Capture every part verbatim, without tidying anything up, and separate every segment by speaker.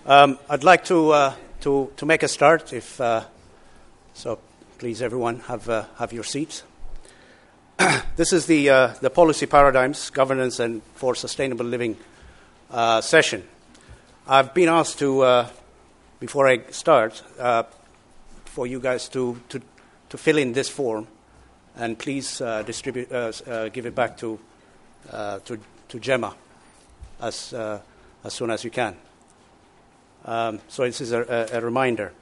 Speaker 1: Um, I'd like to, uh, to to make a start. If uh, so, please, everyone, have uh, have your seats. This is the uh, the policy paradigms, governance, and for sustainable living uh, session. I've been asked to, uh, before I start, uh, for you guys to, to to fill in this form, and please uh, distribute, uh, uh, give it back to uh, to to Gemma as uh, as soon as you can. Um, so this is a, a, a reminder.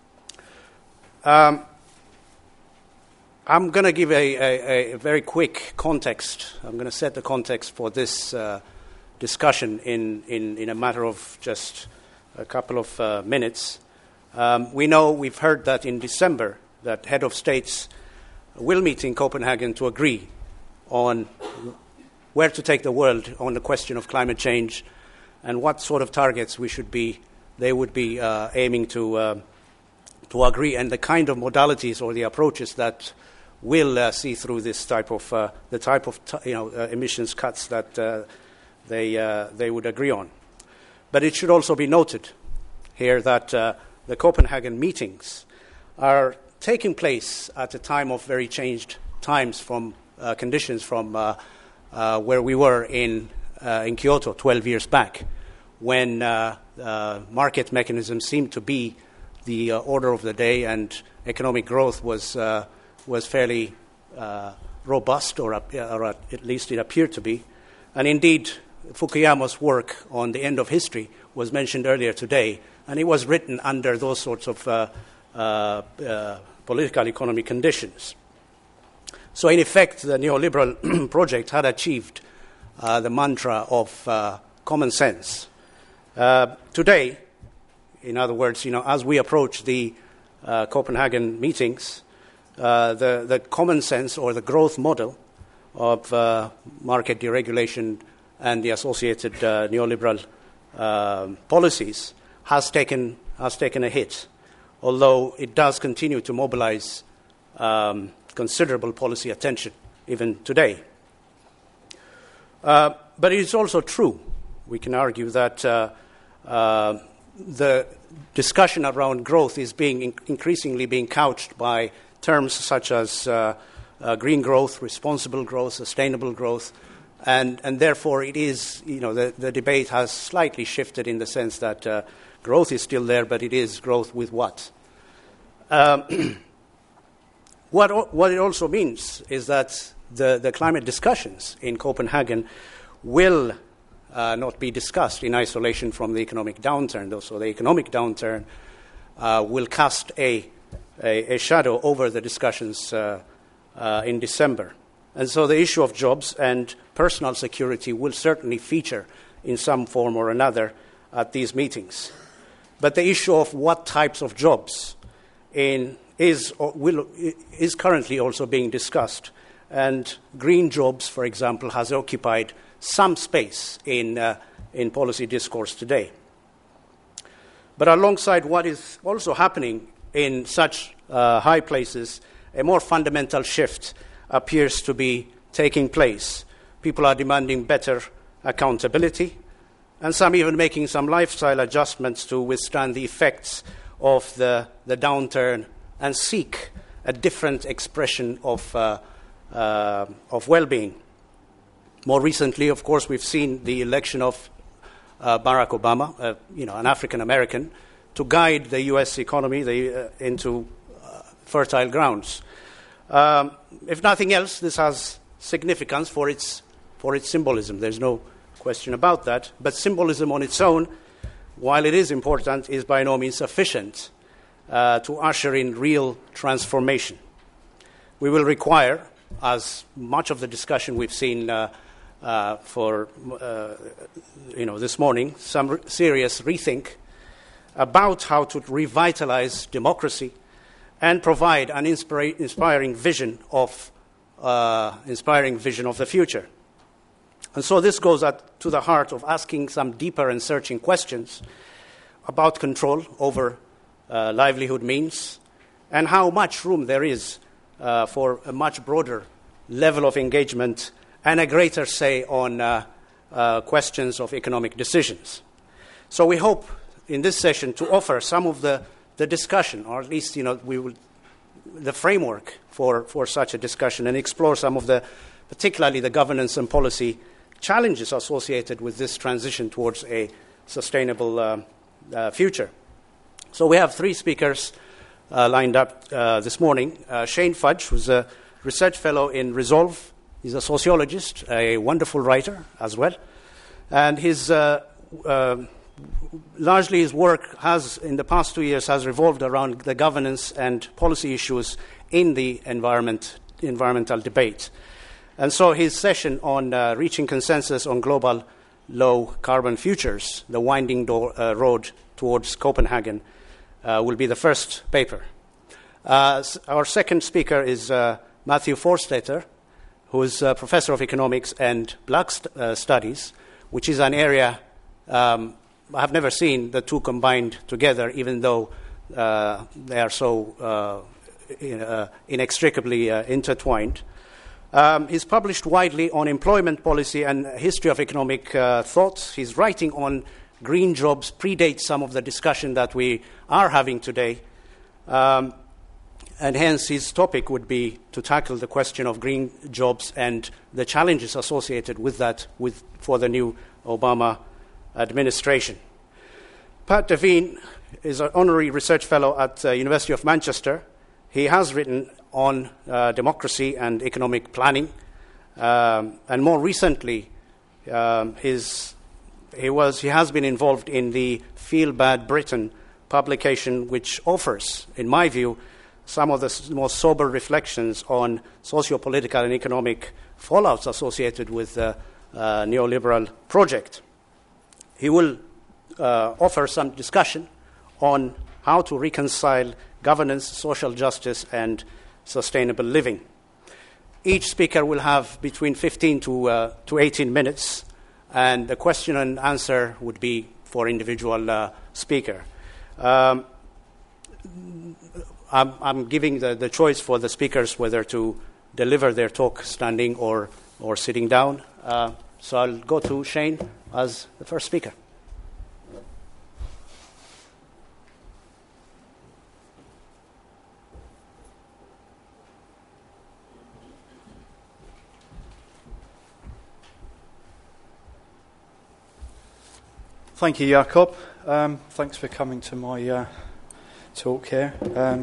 Speaker 1: Um, I'm going to give a, a, a very quick context. I'm going to set the context for this uh, discussion in, in, in a matter of just a couple of uh, minutes. Um, we know, we've heard that in December, that head of states will meet in Copenhagen to agree on where to take the world on the question of climate change and what sort of targets we should be they would be uh, aiming to uh, to agree, and the kind of modalities or the approaches that will uh, see through this type of uh, the type of t- you know uh, emissions cuts that uh, they uh, they would agree on. But it should also be noted here that uh, the Copenhagen meetings are taking place at a time of very changed times from uh, conditions from uh, uh, where we were in uh, in Kyoto twelve years back, when uh, uh, market mechanisms seemed to be the uh, order of the day, and economic growth was uh, was fairly uh, robust, or, up, or at least it appeared to be. And indeed, Fukuyama's work on the end of history was mentioned earlier today, and it was written under those sorts of uh, uh, uh, political economy conditions. So in effect, the neoliberal project had achieved uh, the mantra of uh, common sense. Uh, today, in other words, you know, as we approach the uh, Copenhagen meetings, uh, the, the common sense or the growth model of uh, market deregulation and the associated uh, neoliberal uh, policies has taken has taken a hit, although it does continue to mobilize um, considerable policy attention even today. Uh, but it is also true, we can argue, that uh, Uh, the discussion around growth is being in- increasingly being couched by terms such as uh, uh, green growth, responsible growth, sustainable growth, and, and therefore it is, you know, the, the debate has slightly shifted in the sense that uh, growth is still there, but it is growth with what? Um, what, what it also means is that the, the climate discussions in Copenhagen will Uh, not be discussed in isolation from the economic downturn, though. So the economic downturn uh, will cast a, a, a shadow over the discussions uh, uh, in December. And so the issue of jobs and personal security will certainly feature in some form or another at these meetings. But the issue of what types of jobs in, is, or will, is currently also being discussed. And green jobs, for example, has occupied some space in uh, in policy discourse today. But alongside what is also happening in such uh, high places, a more fundamental shift appears to be taking place. People are demanding better accountability, and some even making some lifestyle adjustments to withstand the effects of the, the downturn and seek a different expression of, uh, uh, of well-being. More recently, of course, we've seen the election of uh, Barack Obama, uh, you know, an African American, to guide the U S economy the, uh, into uh, fertile grounds. Um, if nothing else, this has significance for its for its symbolism. There's no question about that. But symbolism on its own, while it is important, is by no means sufficient uh, to usher in real transformation. We will require, as much of the discussion we've seen Uh, Uh, for uh, you know this morning, some re- serious rethink about how to revitalize democracy and provide an inspira- inspiring vision of uh, inspiring vision of the future. And so this goes at, to the heart of asking some deeper and searching questions about control over uh, livelihood means, and how much room there is uh, for a much broader level of engagement and a greater say on uh, uh, questions of economic decisions. So we hope in this session to offer some of the, the discussion, or at least, you know, we will, the framework for, for such a discussion, and explore some of the, particularly the governance and policy challenges associated with this transition towards a sustainable uh, uh, future. So we have three speakers uh, lined up uh, this morning. Uh, Shane Fudge, who's a research fellow in Resolve. He's a sociologist, a wonderful writer as well. And his, uh, uh, largely his work has, in the past two years, has revolved around the governance and policy issues in the environment, environmental debate. And so his session on uh, reaching consensus on global low-carbon futures, the winding door, uh, road towards Copenhagen, uh, will be the first paper. Uh, our second speaker is uh, Matthew Forstater, who is a professor of economics and black st- uh, studies, which is an area um, I have never seen the two combined together, even though uh, they are so uh, in, uh, inextricably uh, intertwined. Um, he's published widely on employment policy and history of economic uh, thought. His writing on green jobs predates some of the discussion that we are having today. Um, and hence his topic would be to tackle the question of green jobs and the challenges associated with that with, for the new Obama administration. Pat Devine is an honorary research fellow at the University of Manchester. He has written on uh, democracy and economic planning, um, and more recently, um, his, he was he has been involved in the Feel Bad Britain publication, which offers, in my view, some of the most sober reflections on socio-political and economic fallouts associated with the uh, neoliberal project. He will uh, offer some discussion on how to reconcile governance, social justice, and sustainable living. Each speaker will have between fifteen to, uh, to eighteen minutes, and the question and answer would be for individual uh, speaker. Um, I'm, I'm giving the, the choice for the speakers whether to deliver their talk standing or, or sitting down. Uh, so I'll go to Shane as the first speaker.
Speaker 2: Thank you, Jakob. Um, thanks for coming to my uh, talk here. Um,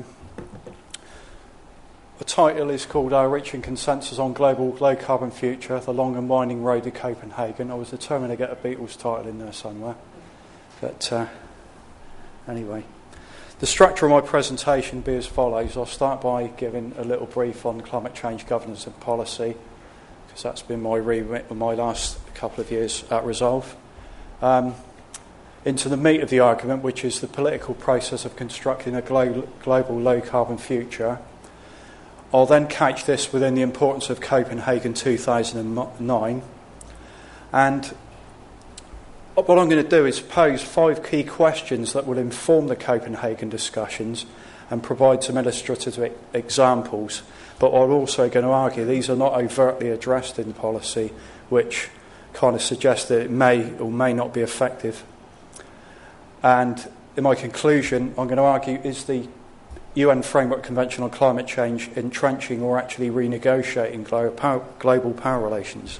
Speaker 2: the title is called uh, Reaching Consensus on Global Low-Carbon Future, The Long and Winding Road to Copenhagen. I was determined to get a Beatles title in there somewhere. But uh, anyway, the structure of my presentation will be as follows. I'll start by giving a little brief on climate change governance and policy, because that's been my remit for my last couple of years at Resolve. Um, into the meat of the argument, which is the political process of constructing a glo- global low-carbon future. I'll then couch this within the importance of Copenhagen two thousand nine. And what I'm going to do is pose five key questions that will inform the Copenhagen discussions and provide some illustrative examples. But I'm also going to argue these are not overtly addressed in policy, which kind of suggests that it may or may not be effective. And in my conclusion, I'm going to argue, is the U N Framework Convention on Climate Change entrenching or actually renegotiating global power relations?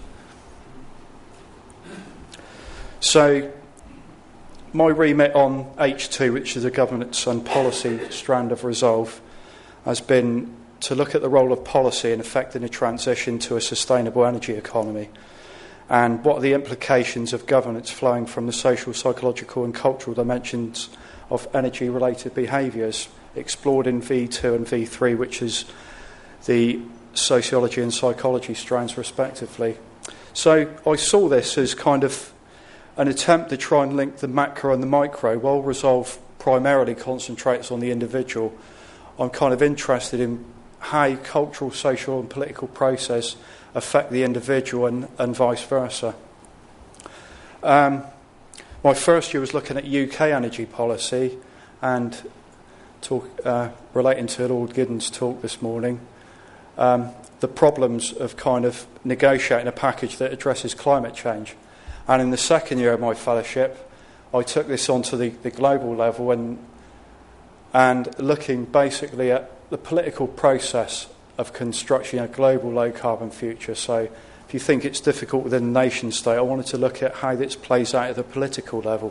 Speaker 2: So, my remit on H two, which is the governance and policy strand of Resolve, has been to look at the role of policy in affecting the transition to a sustainable energy economy, and what are the implications of governance flowing from the social, psychological and cultural dimensions of energy-related behaviours explored in V two and V three, which is the sociology and psychology strands respectively. So I saw this as kind of an attempt to try and link the macro and the micro. While Resolve primarily concentrates on the individual, I'm kind of interested in how cultural, social and political process affect the individual and, and vice versa. Um, my first year was looking at U K energy policy and talk, uh, relating to Lord Giddens' talk this morning, um, the problems of kind of negotiating a package that addresses climate change. And in the second year of my fellowship, I took this onto the, the global level and and looking basically at the political process of constructing a global low-carbon future. So if you think it's difficult within a nation state, I wanted to look at how this plays out at the political level.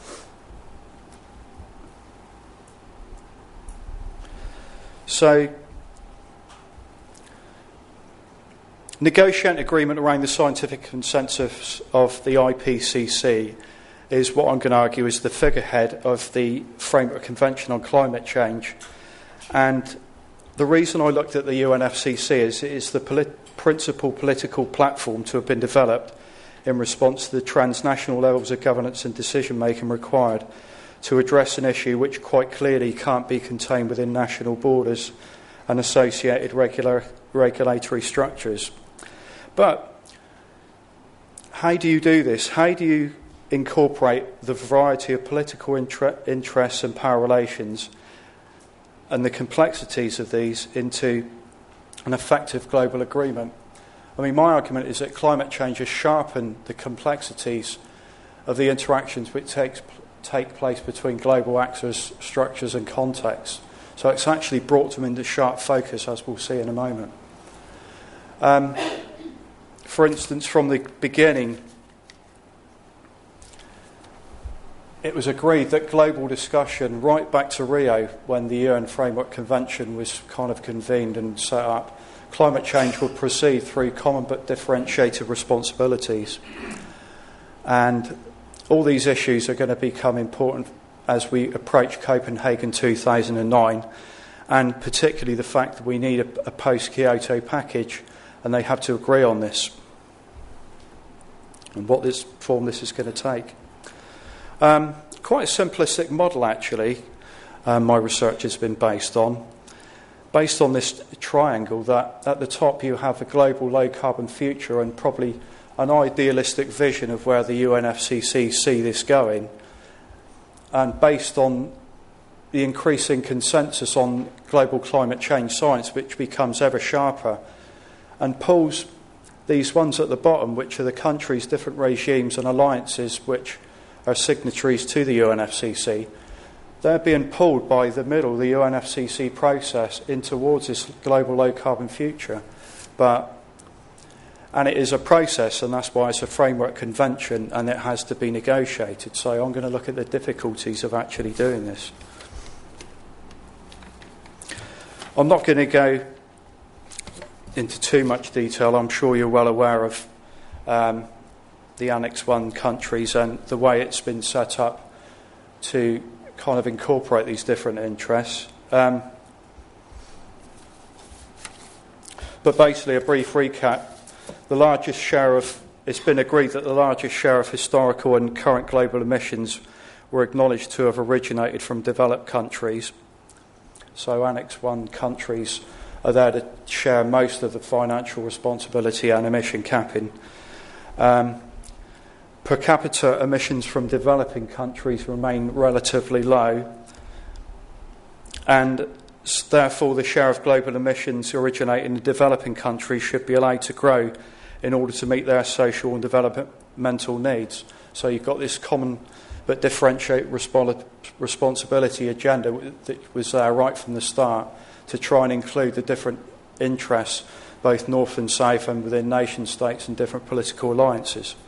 Speaker 2: So, negotiating agreement around the scientific consensus of the I P C C is what I'm going to argue is the figurehead of the Framework Convention on Climate Change. And the reason I looked at the U N F C C is it is the polit- principal political platform to have been developed in response to the transnational levels of governance and decision-making required to address an issue which quite clearly can't be contained within national borders and associated regular, regulatory structures. But how do you do this? How do you incorporate the variety of political inter- interests and power relations and the complexities of these into an effective global agreement? I mean, my argument is that climate change has sharpened the complexities of the interactions which takes, take place between global actors, structures and contexts. So it's actually brought them into sharp focus, as we'll see in a moment. Um, for instance, from the beginning, it was agreed that global discussion, right back to Rio, when the U N Framework Convention was kind of convened and set up, climate change will proceed through common but differentiated responsibilities. And all these issues are going to become important as we approach Copenhagen two thousand nine, and particularly the fact that we need a, a post-Kyoto package, and they have to agree on this and what this form this is going to take. Um, quite a simplistic model, actually, um, my research has been based on. Based on this triangle, that at the top you have a global low-carbon future and probably an idealistic vision of where the U N F C C see this going. And based on the increasing consensus on global climate change science, which becomes ever sharper, and pulls these ones at the bottom, which are the countries, different regimes and alliances which are signatories to the U N F C C, they're being pulled by the middle, the U N F C C process, in towards this global low-carbon future. But And it is a process, and that's why it's a framework convention, and it has to be negotiated. So I'm going to look at the difficulties of actually doing this. I'm not going to go into too much detail. I'm sure you're well aware of um, the Annex one countries and the way it's been set up to kind of incorporate these different interests. Um, but basically, a brief recap. The largest share of, it's been agreed that the largest share of historical and current global emissions were acknowledged to have originated from developed countries. So Annex one countries are there to share most of the financial responsibility and emission capping. Um, per capita emissions from developing countries remain relatively low, and therefore the share of global emissions originating in developing countries should be allowed to grow in order to meet their social and developmental needs. So you've got this common but differentiate respo- responsibility agenda that was there right from the start to try and include the different interests, both north and south and within nation states and different political alliances.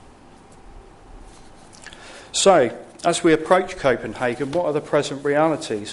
Speaker 2: So, as we approach Copenhagen, what are the present realities?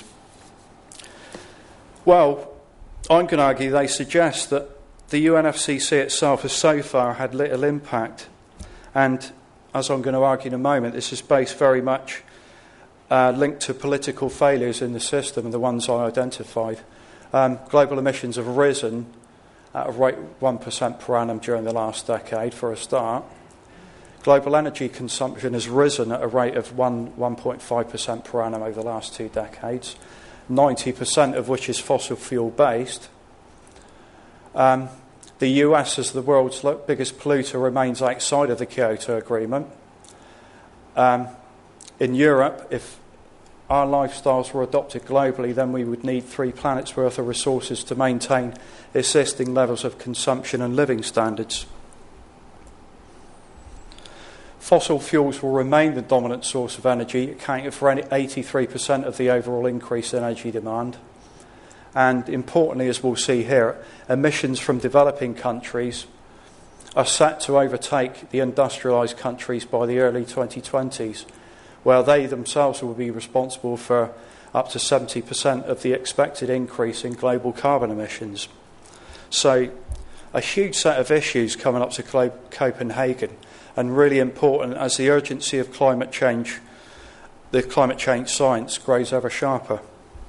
Speaker 2: Well, I'm going to argue they suggest that the U N F C C itself has so far had little impact, and as I'm going to argue in a moment, this is based very much uh, linked to political failures in the system and the ones I identified. Um, global emissions have risen at a rate of one percent per annum during the last decade, for a start. Global energy consumption has risen at a rate of one, one point five percent per annum over the last two decades, ninety percent of which is fossil fuel based. Um, the U S, as the world's biggest polluter, remains outside of the Kyoto Agreement. Um, in Europe, if our lifestyles were adopted globally, then we would need three planets' worth of resources to maintain existing levels of consumption and living standards. Fossil fuels will remain the dominant source of energy, accounting for eighty-three percent of the overall increase in energy demand. And importantly, as we'll see here, emissions from developing countries are set to overtake the industrialised countries by the early twenty twenties, where they themselves will be responsible for up to seventy percent of the expected increase in global carbon emissions. So, a huge set of issues coming up to Copenhagen, and really important as the urgency of climate change, the climate change science grows ever sharper.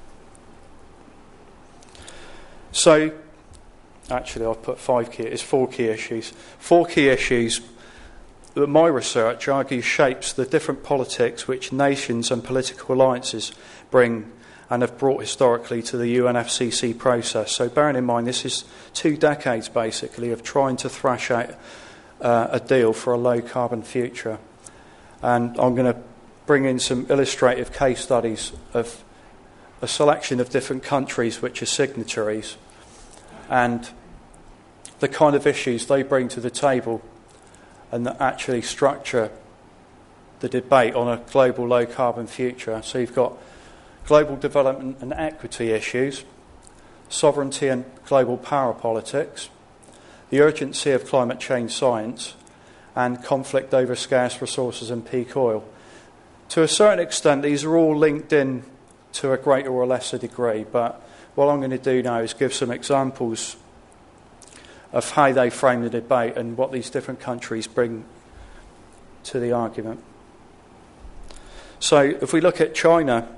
Speaker 2: So, actually I've put five key, it's four key issues. Four key issues that my research argues shapes the different politics which nations and political alliances bring and have brought historically to the U N F C C process. So bearing in mind this is two decades basically of trying to thrash out uh, a deal for a low carbon future. And I'm going to bring in some illustrative case studies of a selection of different countries which are signatories and the kind of issues they bring to the table and that actually structure the debate on a global low carbon future. So you've got global development and equity issues, sovereignty and global power politics, the urgency of climate change science, and conflict over scarce resources and peak oil. To a certain extent, these are all linked in to a greater or lesser degree, but what I'm going to do now is give some examples of how they frame the debate and what these different countries bring to the argument. So if we look at China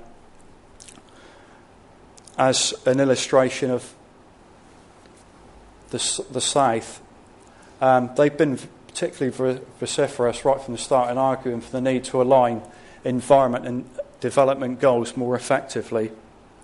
Speaker 2: as an illustration of the, the South, um, they've been particularly vociferous right from the start in arguing for the need to align environment and development goals more effectively.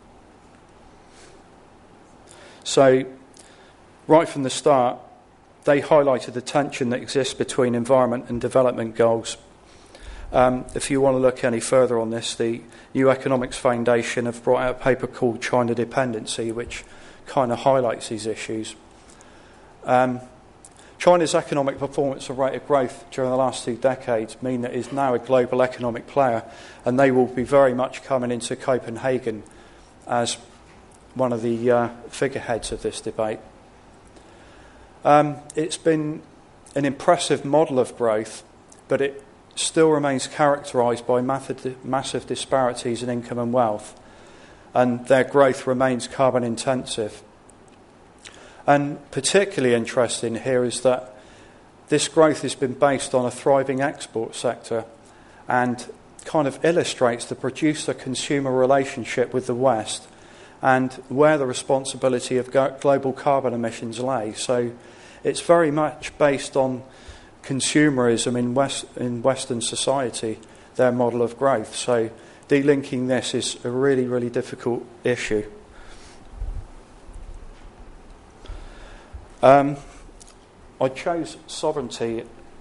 Speaker 2: So, right from the start, they highlighted the tension that exists between environment and development goals. Um, if you want to look any further on this, the New Economics Foundation have brought out a paper called China Dependency, which kind of highlights these issues. Um, China's economic performance and rate of growth during the last two decades mean that it is now a global economic player, and they will be very much coming into Copenhagen as one of the uh, figureheads of this debate. Um, it's been an impressive model of growth, but it still remains characterised by massive disparities in income and wealth, and their growth remains carbon intensive. And particularly interesting here is that this growth has been based on a thriving export sector and kind of illustrates the producer-consumer relationship with the West and where the responsibility of global carbon emissions lay. So it's very much based on consumerism in West in Western society, their model of growth. So delinking this is a really, really difficult issue. Um, I chose sovereignty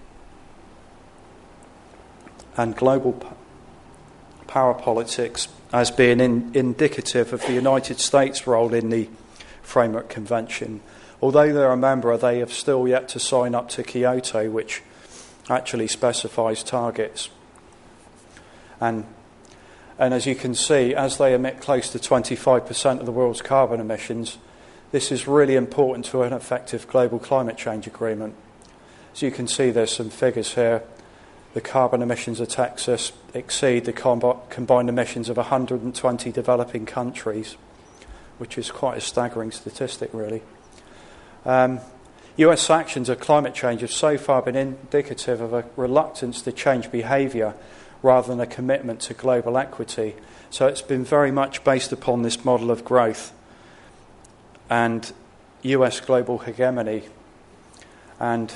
Speaker 2: and global p- power politics as being in, indicative of the United States' role in the Framework Convention. Although they're a member, they have still yet to sign up to Kyoto, which actually specifies targets. And, and as you can see, as they emit close to twenty-five percent of the world's carbon emissions, this is really important to an effective global climate change agreement. As you can see, there's some figures here. The carbon emissions of Texas exceed the com- combined emissions of one hundred twenty developing countries, which is quite a staggering statistic, really. Um, U S actions of climate change have so far been indicative of a reluctance to change behaviour rather than a commitment to global equity. So it's been very much based upon this model of growth and U S global hegemony. And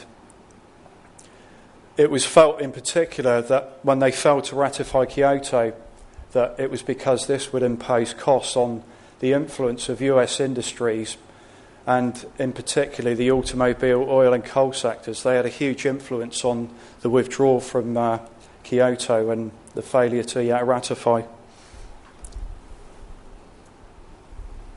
Speaker 2: it was felt in particular that when they failed to ratify Kyoto, that it was because this would impose costs on the influence of U S industries, and in particular the automobile, oil and coal sectors. They had a huge influence on the withdrawal from uh, Kyoto and the failure to uh, ratify.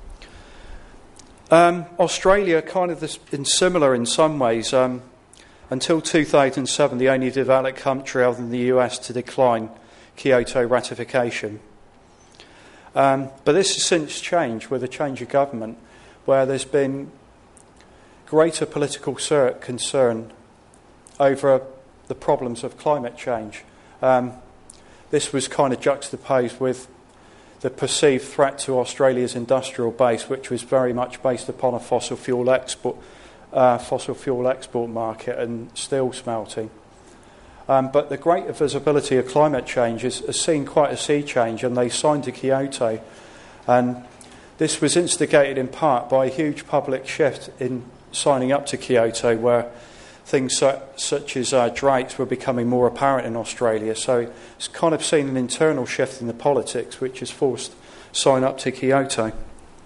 Speaker 2: Um, Australia, kind of this, in similar in some ways, um, until two thousand seven, the only developed country other than the U S to decline Kyoto ratification. Um, but this has since changed with a change of government, where there's been greater political concern over the problems of climate change. Um, this was kind of juxtaposed with the perceived threat to Australia's industrial base, which was very much based upon a fossil fuel export, uh, fossil fuel export market and steel smelting. Um, but the greater visibility of climate change has, has seen quite a sea change, and they signed to Kyoto. And this was instigated in part by a huge public shift in signing up to Kyoto, where things su- such as uh, droughts were becoming more apparent in Australia. So it's kind of seen an internal shift in the politics, which has forced sign up to Kyoto.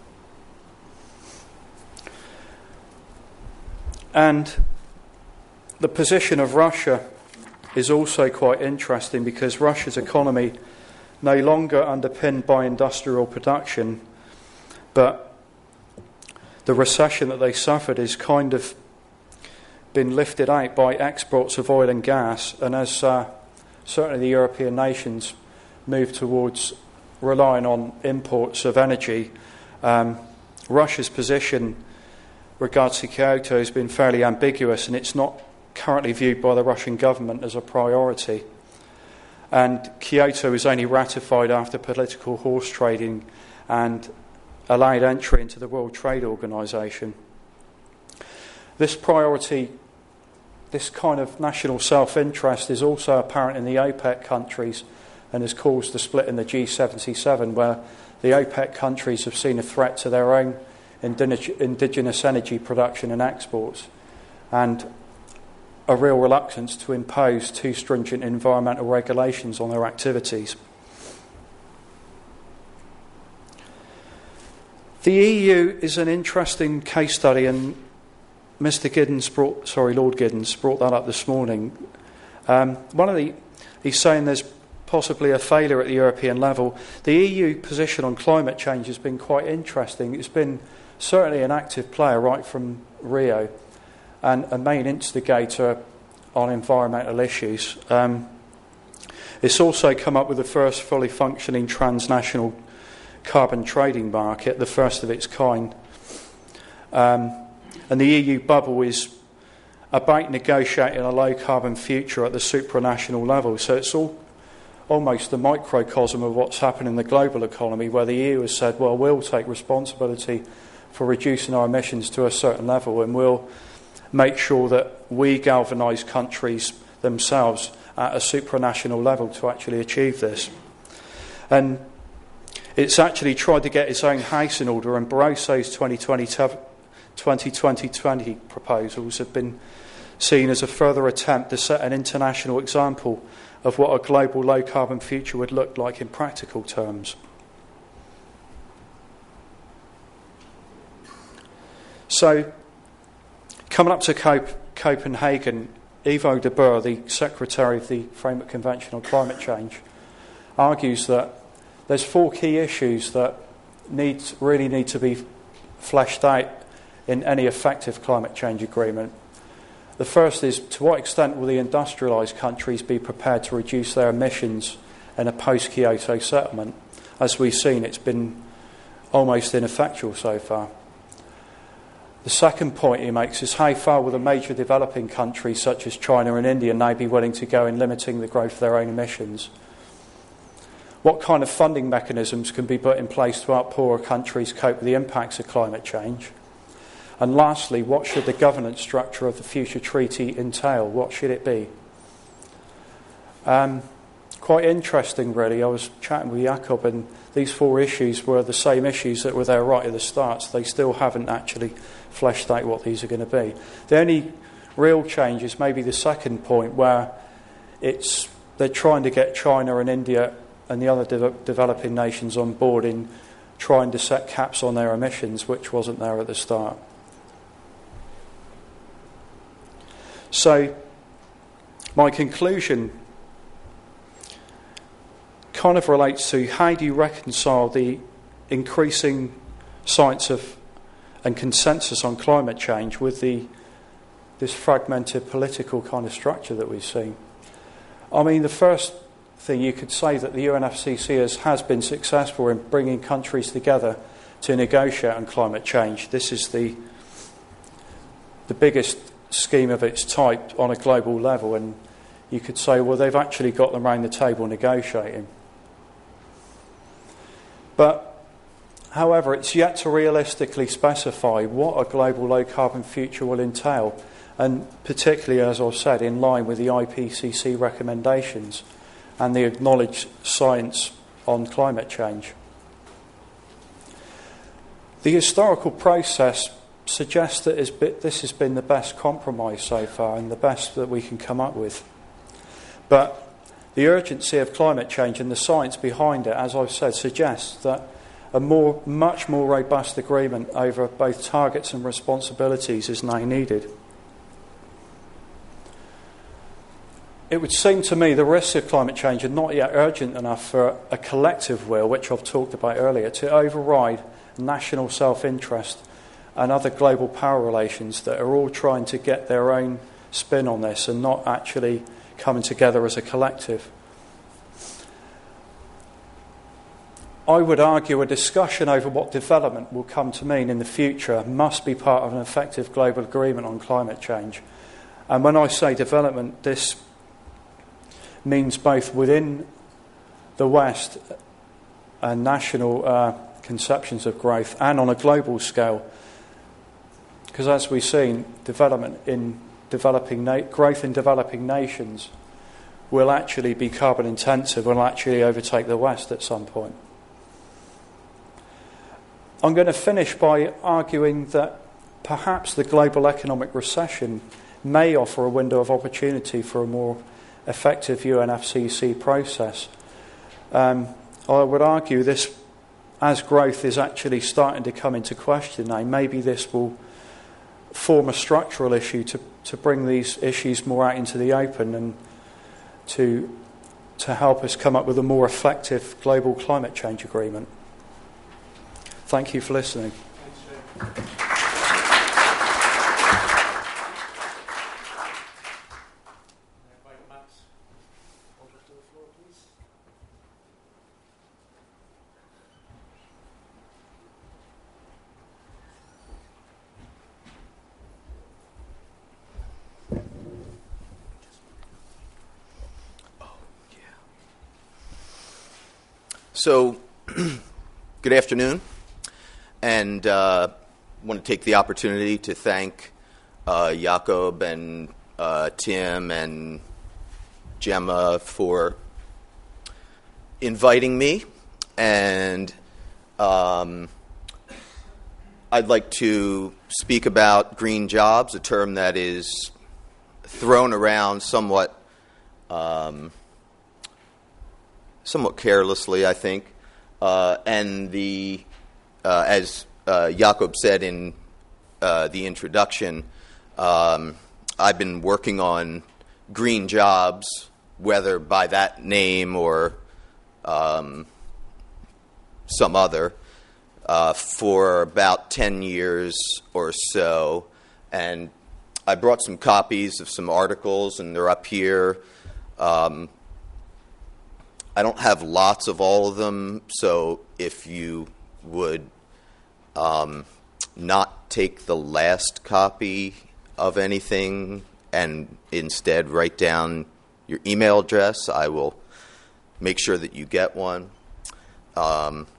Speaker 2: And the position of Russia is also quite interesting, because Russia's economy no longer underpinned by industrial production, but the recession that they suffered is kind of been lifted out by exports of oil and gas, and as uh, certainly the European nations move towards relying on imports of energy, um, Russia's position regards to Kyoto has been fairly ambiguous, and it's not currently viewed by the Russian government as a priority. And Kyoto was only ratified after political horse trading and allowed entry into the World Trade Organization. This priority, this kind of national self-interest, is also apparent in the OPEC countries and has caused the split in the G seventy-seven, where the OPEC countries have seen a threat to their own indigenous energy production and exports, and a real reluctance to impose too stringent environmental regulations on their activities. The E U is an interesting case study, and Mister Giddens brought, sorry, Lord Giddens brought that up this morning. Um, one of the, he's saying there's possibly a failure at the European level. The E U position on climate change has been quite interesting. It's been certainly an active player right from Rio, and a main instigator on environmental issues. Um, it's also come up with the first fully functioning transnational carbon trading market, the first of its kind. Um, and the E U bubble is about negotiating a low-carbon future at the supranational level. So it's all almost a microcosm of what's happened in the global economy, where the E U has said, well, we'll take responsibility for reducing our emissions to a certain level, and we'll make sure that we galvanise countries themselves at a supranational level to actually achieve this. And it's actually tried to get its own house in order, and Barroso's twenty twenty proposals have been seen as a further attempt to set an international example of what a global low-carbon future would look like in practical terms. So, coming up to Cop- Copenhagen, Ivo de Boer, the Secretary of the Framework Convention on Climate Change, argues that there's four key issues that need, really need to be fleshed out in any effective climate change agreement. The first is, to what extent will the industrialised countries be prepared to reduce their emissions in a post-Kyoto settlement? As we've seen, it's been almost ineffectual so far. The second point he makes is, how far will the major developing countries such as China and India now be willing to go in limiting the growth of their own emissions? What kind of funding mechanisms can be put in place to help poorer countries cope with the impacts of climate change? And lastly, what should the governance structure of the future treaty entail? What should it be? Um, quite interesting, really. I was chatting with Jakob, and these four issues were the same issues that were there right at the start, so they still haven't actually fleshed out what these are going to be. The only real change is maybe the second point, where it's they're trying to get China and India and the other de- developing nations on board in trying to set caps on their emissions, which wasn't there at the start. So, my conclusion kind of relates to, how do you reconcile the increasing science of and consensus on climate change with the this fragmented political kind of structure that we've seen. I mean, the first thing you could say that the U N F C C has, has been successful in bringing countries together to negotiate on climate change. This is the the biggest scheme of its type on a global level, and you could say, well, they've actually got them around the table negotiating. But, however, it's yet to realistically specify what a global low-carbon future will entail, and particularly, as I've said, in line with the I P C C recommendations and the acknowledged science on climate change. The historical process suggests that this has been the best compromise so far and the best that we can come up with. But the urgency of climate change and the science behind it, as I've said, suggests that a more, much more robust agreement over both targets and responsibilities is now needed. It would seem to me the risks of climate change are not yet urgent enough for a collective will, which I've talked about earlier, to override national self-interest and other global power relations that are all trying to get their own spin on this and not actually coming together as a collective. I would argue a discussion over what development will come to mean in the future must be part of an effective global agreement on climate change. And when I say development, this means both within the West and national uh, conceptions of growth and on a global scale. Because as we've seen, development in developing na- growth in developing nations will actually be carbon intensive, will actually overtake the West at some point. I'm going to finish by arguing that perhaps the global economic recession may offer a window of opportunity for a more effective U N F C C process. Um, I would argue this, as growth is actually starting to come into question now, maybe this will form a structural issue to, to bring these issues more out into the open and to, to help us come up with a more effective global climate change agreement. Thank you for listening.
Speaker 3: So, good afternoon, and uh, I want to take the opportunity to thank uh, Jakob and uh, Tim and Gemma for inviting me, and um, I'd like to speak about green jobs, a term that is thrown around somewhat um, somewhat carelessly, I think, uh, and the uh, as uh, Jakob said in uh, the introduction, um, I've been working on green jobs, whether by that name or um, some other, uh, for about ten years or so, and I brought some copies of some articles, and they're up here. Um, I don't have lots of all of them, so if you would um, not take the last copy of anything and instead write down your email address, I will make sure that you get one. Um,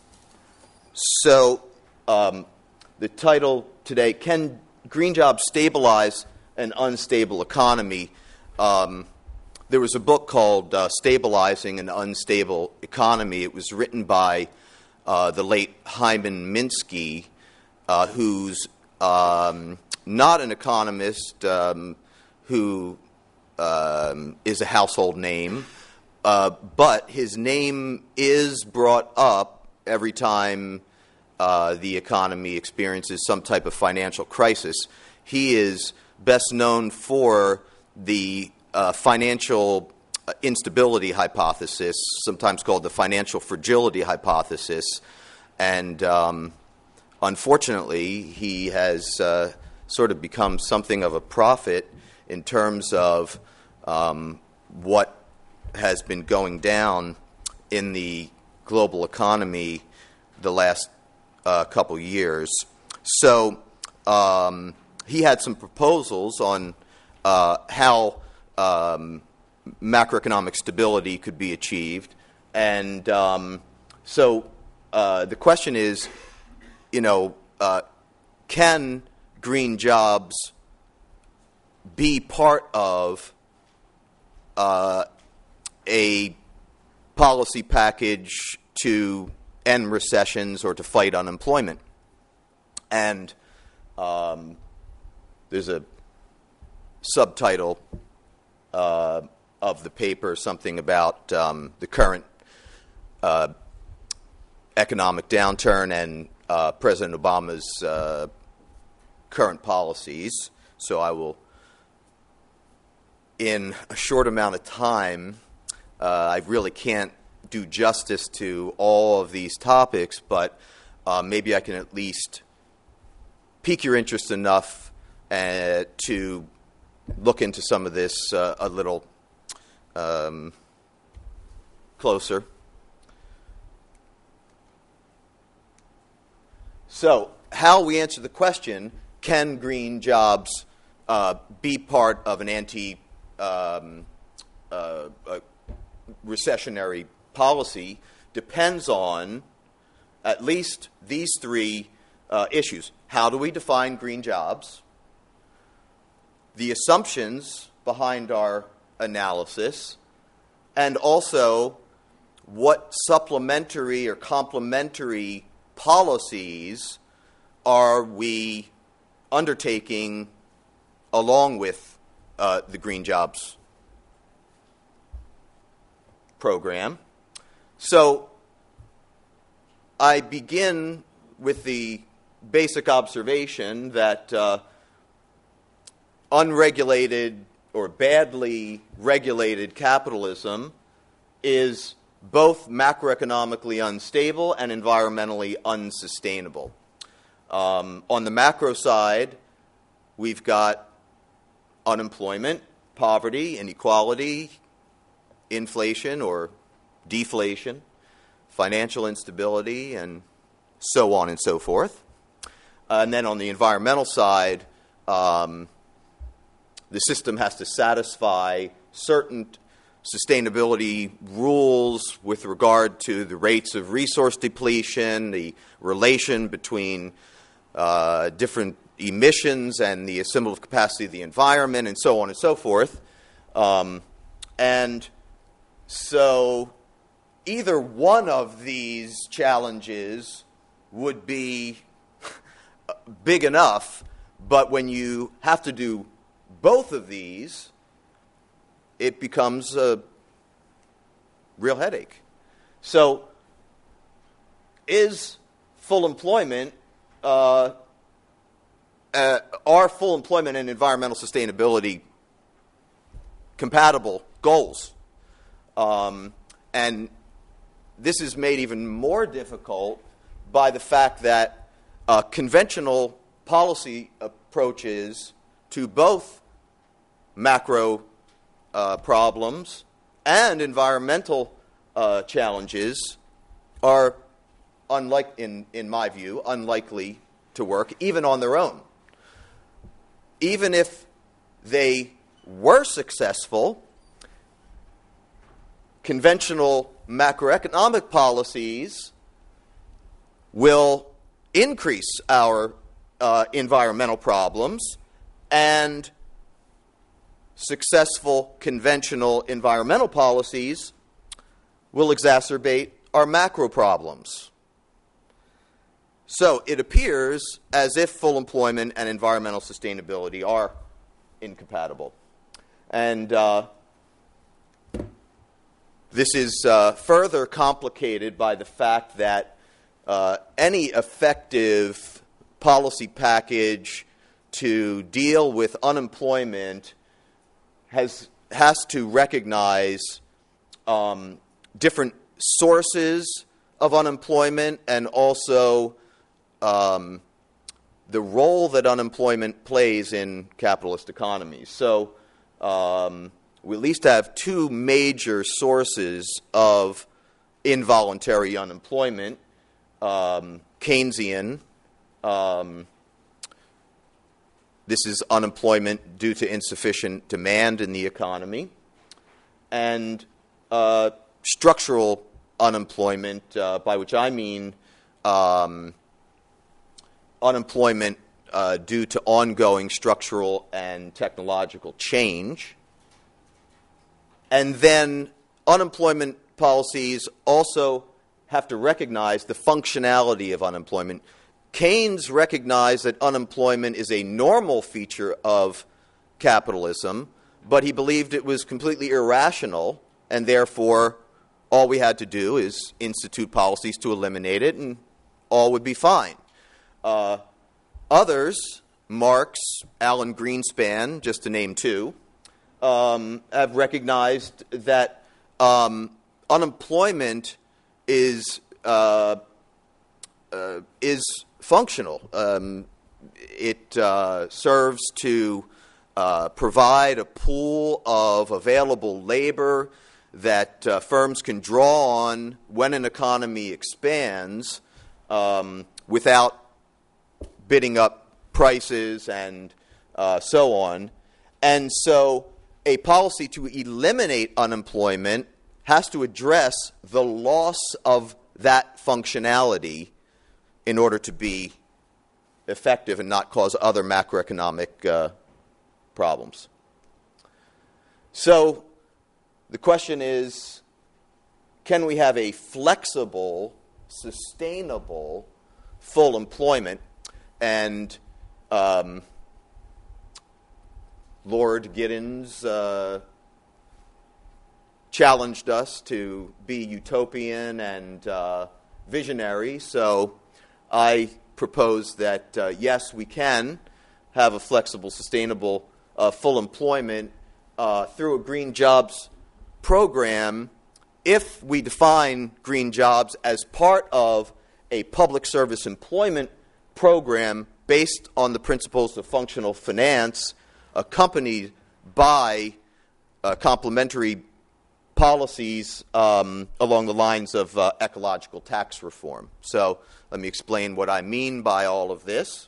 Speaker 3: so um, the title today, Can Green Jobs Stabilize an Unstable Economy? Um, There was a book called uh, Stabilizing an Unstable Economy. It was written by uh, the late Hyman Minsky, uh, who's um, not an economist, um, who um, is a household name, uh, but his name is brought up every time uh, the economy experiences some type of financial crisis. He is best known for the Uh, financial instability hypothesis, sometimes called the financial fragility hypothesis, and um, unfortunately, he has uh, sort of become something of a prophet in terms of um, what has been going down in the global economy the last uh, couple years. So um, he had some proposals on uh, how um, macroeconomic stability could be achieved. And um, so uh, the question is, you know, uh, can green jobs be part of uh, a policy package to end recessions or to fight unemployment? And um, there's a subtitle uh, of the paper, something about um, the current uh, economic downturn and uh, President Obama's uh, current policies. So I will, in a short amount of time, uh, I really can't do justice to all of these topics, but uh, maybe I can at least pique your interest enough uh, to look into some of this uh, a little um, closer. So, how we answer the question, can green jobs uh, be part of an anti um, uh, uh, recessionary policy, depends on at least these three uh, issues. How do we define green jobs? The assumptions behind our analysis, and also what supplementary or complementary policies are we undertaking along with uh, the green jobs program. So I begin with the basic observation that uh, unregulated or badly regulated capitalism is both macroeconomically unstable and environmentally unsustainable. Um, on the macro side, we've got unemployment, poverty, inequality, inflation or deflation, financial instability, and so on and so forth. Uh, and then on the environmental side, um, the system has to satisfy certain sustainability rules with regard to the rates of resource depletion, the relation between uh, different emissions and the assimilative capacity of the environment, and so on and so forth. Um, and so either one of these challenges would be big enough, but when you have to do both of these, it becomes a real headache. So, is full employment, uh, uh, are full employment and environmental sustainability compatible goals? Um, and this is made even more difficult by the fact that uh, conventional policy approaches to both macro uh, problems and environmental uh, challenges are, unlike, in, in my view, unlikely to work, even on their own. Even if they were successful, conventional macroeconomic policies will increase our uh, environmental problems, and successful conventional environmental policies will exacerbate our macro problems. So it appears as if full employment and environmental sustainability are incompatible. And uh, this is uh, further complicated by the fact that uh, any effective policy package to deal with unemployment has has to recognize um, different sources of unemployment and also um, the role that unemployment plays in capitalist economies. So um, we at least have two major sources of involuntary unemployment, um, Keynesian. Um, this is unemployment due to insufficient demand in the economy, and uh, structural unemployment, uh, by which I mean um, unemployment uh, due to ongoing structural and technological change. And then unemployment policies also have to recognize the functionality of unemployment. Keynes recognized that unemployment is a normal feature of capitalism, but he believed it was completely irrational, and therefore all we had to do is institute policies to eliminate it, and all would be fine. Uh, others, Marx, Alan Greenspan, just to name two, um, have recognized that um, unemployment is uh, uh, is functional. Um, it uh, serves to uh, provide a pool of available labor that uh, firms can draw on when an economy expands um, without bidding up prices and uh, so on. And so a policy to eliminate unemployment has to address the loss of that functionality in order to be effective and not cause other macroeconomic uh, problems. So the question is, can we have a flexible, sustainable, full employment? And um, Lord Giddens uh, challenged us to be utopian and uh, visionary, so I propose that, uh, yes, we can have a flexible, sustainable, uh, full employment uh, through a green jobs program if we define green jobs as part of a public service employment program based on the principles of functional finance, accompanied by uh, complementary policies um, along the lines of uh, ecological tax reform. So let me explain what I mean by all of this.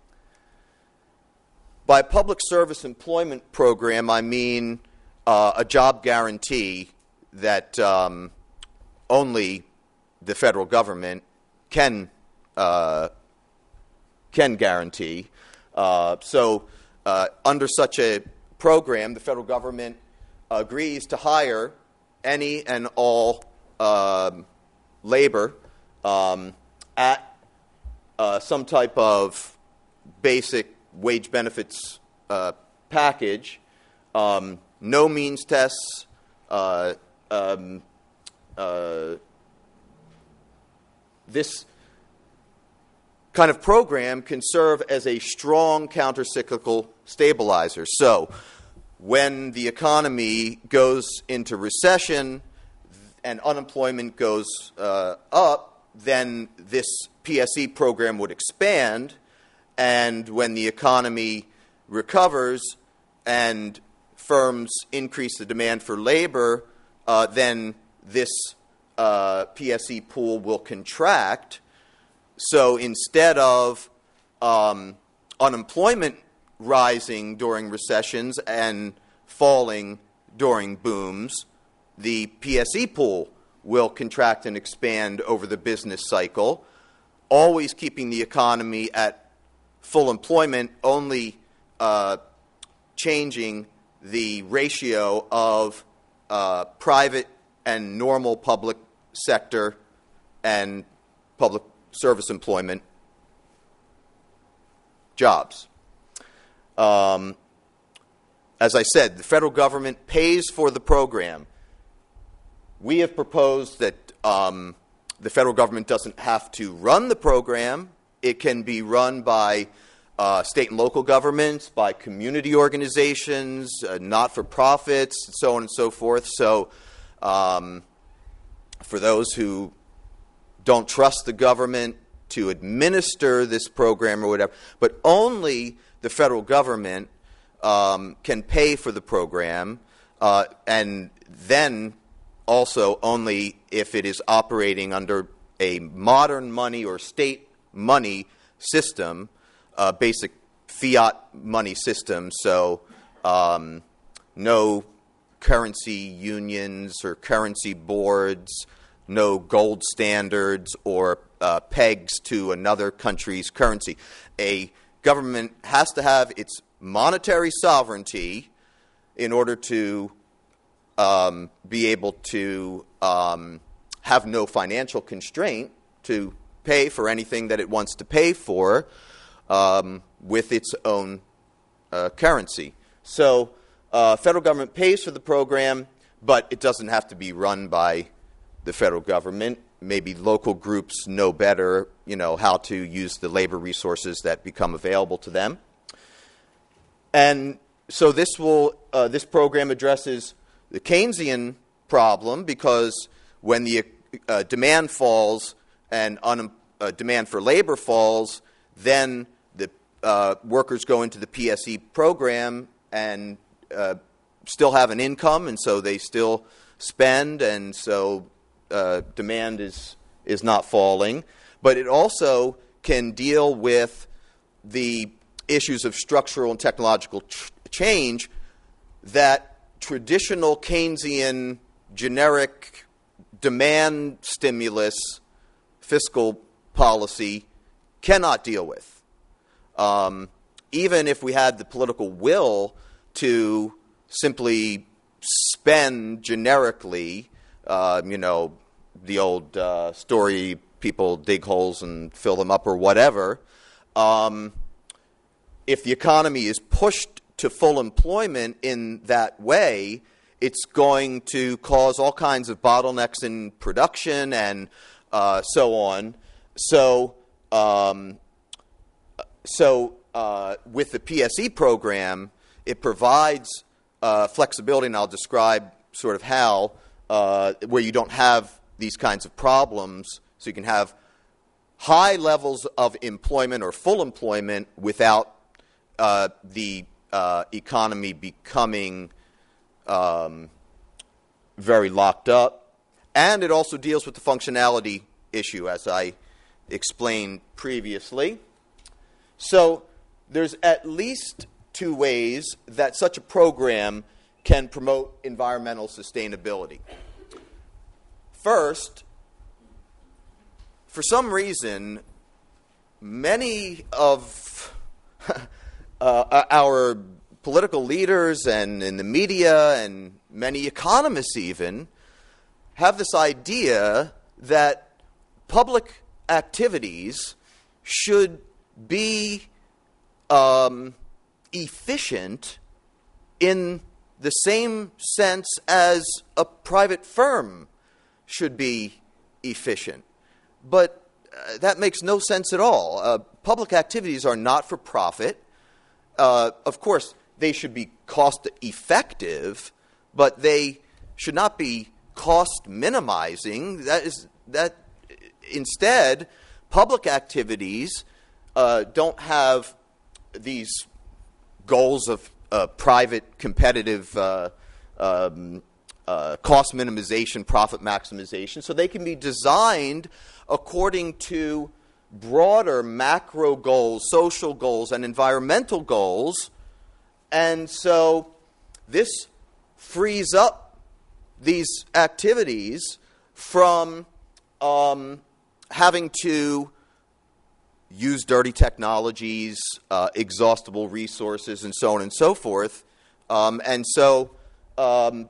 Speaker 3: By public service employment program, I mean uh, a job guarantee that um, only the federal government can uh, can guarantee. Uh, so uh, under such a program, the federal government agrees to hire any and all um, labor um, at uh, some type of basic wage benefits uh, package, um, no means tests, uh, um, uh, this kind of program can serve as a strong countercyclical stabilizer. So when the economy goes into recession and unemployment goes uh, up, then this P S E program would expand. And when the economy recovers and firms increase the demand for labor, uh, then this uh, P S E pool will contract. So instead of um, unemployment rising during recessions and falling during booms, the P S E pool will contract and expand over the business cycle, always keeping the economy at full employment, only uh, changing the ratio of uh, private and normal public sector and public service employment jobs. Um, as I said, the federal government pays for the program. We have proposed that um, the federal government doesn't have to run the program. It can be run by uh, state and local governments, by community organizations, uh, not-for-profits, so on and so forth. So um, for those who don't trust the government to administer this program or whatever, but only the federal government um, can pay for the program, uh, and then also only if it is operating under a modern money or state money system, uh, basic fiat money system, so um, no currency unions or currency boards, no gold standards or uh, pegs to another country's currency. A government has to have its monetary sovereignty in order to um, be able to um, have no financial constraint to pay for anything that it wants to pay for um, with its own uh, currency. So uh, federal government pays for the program, but it doesn't have to be run by the federal government. Maybe local groups know better, you know, how to use the labor resources that become available to them. And so this will uh, this program addresses the Keynesian problem, because when the uh, demand falls and un- uh, demand for labor falls, then the uh, workers go into the P S E program and uh, still have an income, and so they still spend, and so uh, demand is is not falling. But it also can deal with the issues of structural and technological ch- change that traditional Keynesian generic demand stimulus fiscal policy cannot deal with. Um, even if we had the political will to simply spend generically, uh, you know, the old uh, story, people dig holes and fill them up or whatever, um, if the economy is pushed to full employment in that way, it's going to cause all kinds of bottlenecks in production and uh, so on. So, um, so uh, with the P S E program, it provides uh, flexibility, and I'll describe sort of how, uh, where you don't have these kinds of problems, so you can have high levels of employment or full employment without uh, the uh, economy becoming um, very locked up. And it also deals with the functionality issue, as I explained previously. So there's at least two ways that such a program can promote environmental sustainability. First, for some reason, many of uh, our political leaders and in the media and many economists even have this idea that public activities should be um, efficient in the same sense as a private firm should be efficient. But uh, that makes no sense at all. Uh, public activities are not for profit. Uh, of course, they should be cost effective, but they should not be cost minimizing. That is that. Instead, public activities uh, don't have these goals of uh, private competitive uh, um, uh, cost minimization, profit maximization, so they can be designed according to broader macro goals, social goals, and environmental goals. And so this frees up these activities from um, having to use dirty technologies, uh, exhaustible resources, and so on and so forth. Um, and so um,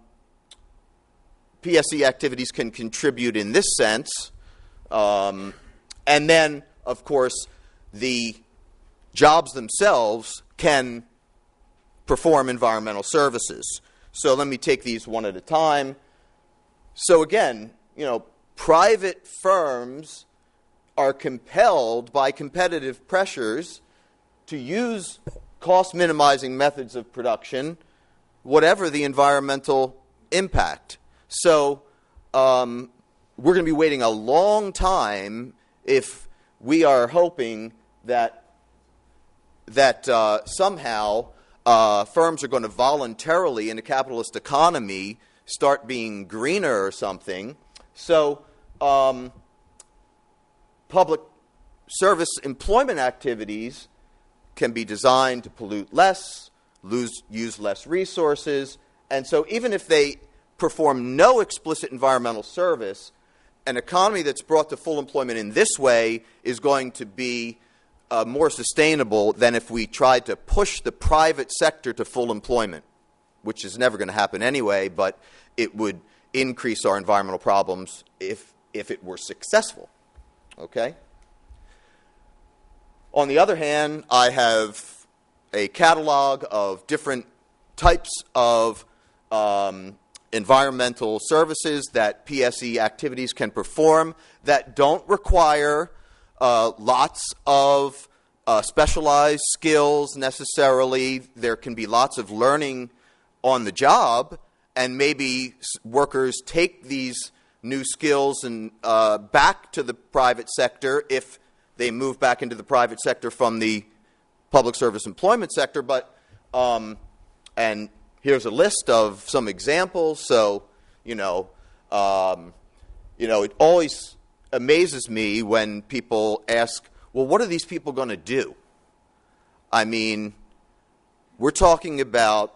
Speaker 3: P S E activities can contribute in this sense. Um, and then, of course, the jobs themselves can perform environmental services. So let me take these one at a time. So again, you know, private firms are compelled by competitive pressures to use cost-minimizing methods of production, whatever the environmental impact. So um, we're going to be waiting a long time if we are hoping that that uh, somehow uh, firms are going to voluntarily, in a capitalist economy, start being greener or something. So um, public service employment activities can be designed to pollute less, lose, use less resources, and so even if they perform no explicit environmental service, an economy that's brought to full employment in this way is going to be uh, more sustainable than if we tried to push the private sector to full employment, which is never going to happen anyway, but it would increase our environmental problems if, if it were successful. Okay? On the other hand, I have a catalog of different types of um, environmental services that P S E activities can perform that don't require uh, lots of uh, specialized skills necessarily. There can be lots of learning on the job, and maybe workers take these new skills and uh, back to the private sector if they move back into the private sector from the public service employment sector. But um, and here's a list of some examples. So, you know, um, you know, it always amazes me when people ask, well, what are these people going to do? I mean, we're talking about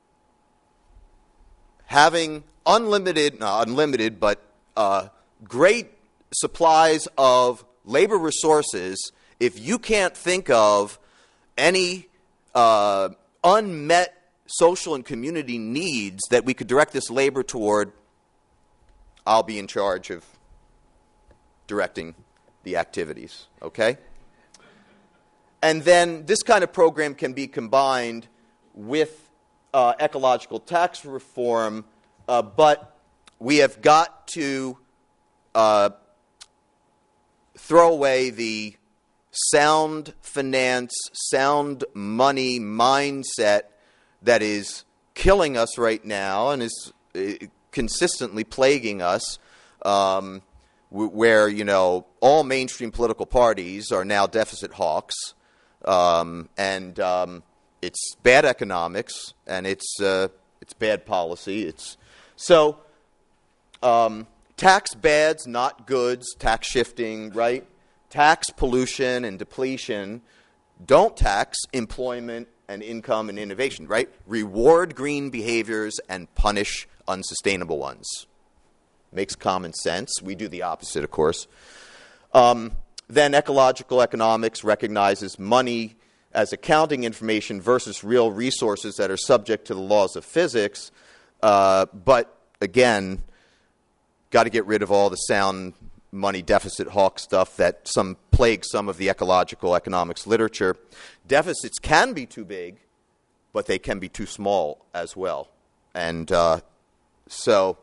Speaker 3: having unlimited, not unlimited, but uh, great supplies of labor resources. If you can't think of any uh, unmet social and community needs that we could direct this labor toward, I'll be in charge of directing the activities, okay? And then this kind of program can be combined with uh, ecological tax reform, uh, but we have got to uh, throw away the sound finance, sound money mindset that is killing us right now and is uh, consistently plaguing us, um, w- where, you know, all mainstream political parties are now deficit hawks, um, and um, it's bad economics, and it's uh, it's bad policy. It's so um, tax bads, not goods, tax shifting, right? Tax pollution and depletion. Don't tax employment and income and innovation, right? Reward green behaviors and punish unsustainable ones. Makes common sense. We do the opposite, of course. Um, then ecological economics recognizes money as accounting information versus real resources that are subject to the laws of physics. Uh, but again, got to get rid of all the sound money deficit hawk stuff that some plagues some of the ecological economics literature. Deficits can be too big, but they can be too small as well. And uh, so,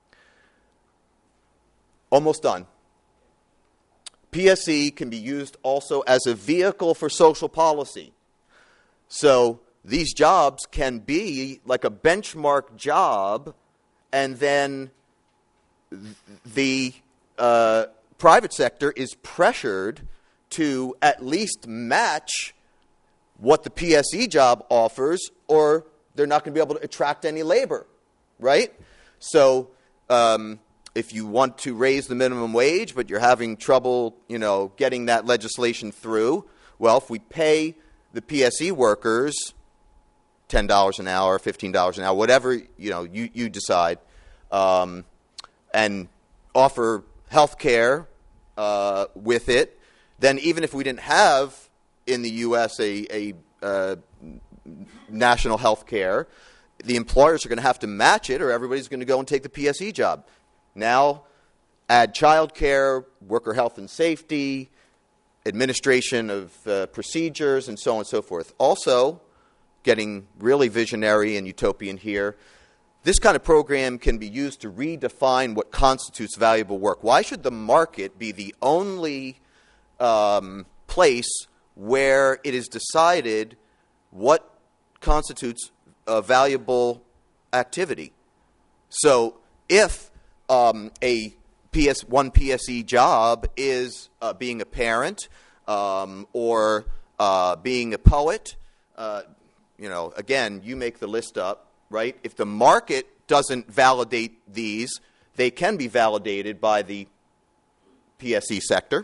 Speaker 3: almost done. P S E can be used also as a vehicle for social policy. So these jobs can be like a benchmark job, and then the uh, private sector is pressured to at least match what the P S E job offers, or they're not going to be able to attract any labor, right? So um, if you want to raise the minimum wage, but you're having trouble, you know, getting that legislation through, well, if we pay the P S E workers ten dollars an hour, fifteen dollars an hour, whatever, you know, you, you decide, um, and offer health care uh, with it, then even if we didn't have in the U S a, a uh, national health care, the employers are going to have to match it, or everybody's going to go and take the P S E job. Now, add child care, worker health and safety, administration of uh, procedures, and so on and so forth. Also, getting really visionary and utopian here, this kind of program can be used to redefine what constitutes valuable work. Why should the market be the only um, place where it is decided what constitutes a valuable activity? So if um, a P S, one P S E job is uh, being a parent um, or uh, being a poet. Uh, you know, again, you make the list up, right? If the market doesn't validate these, they can be validated by the P S E sector.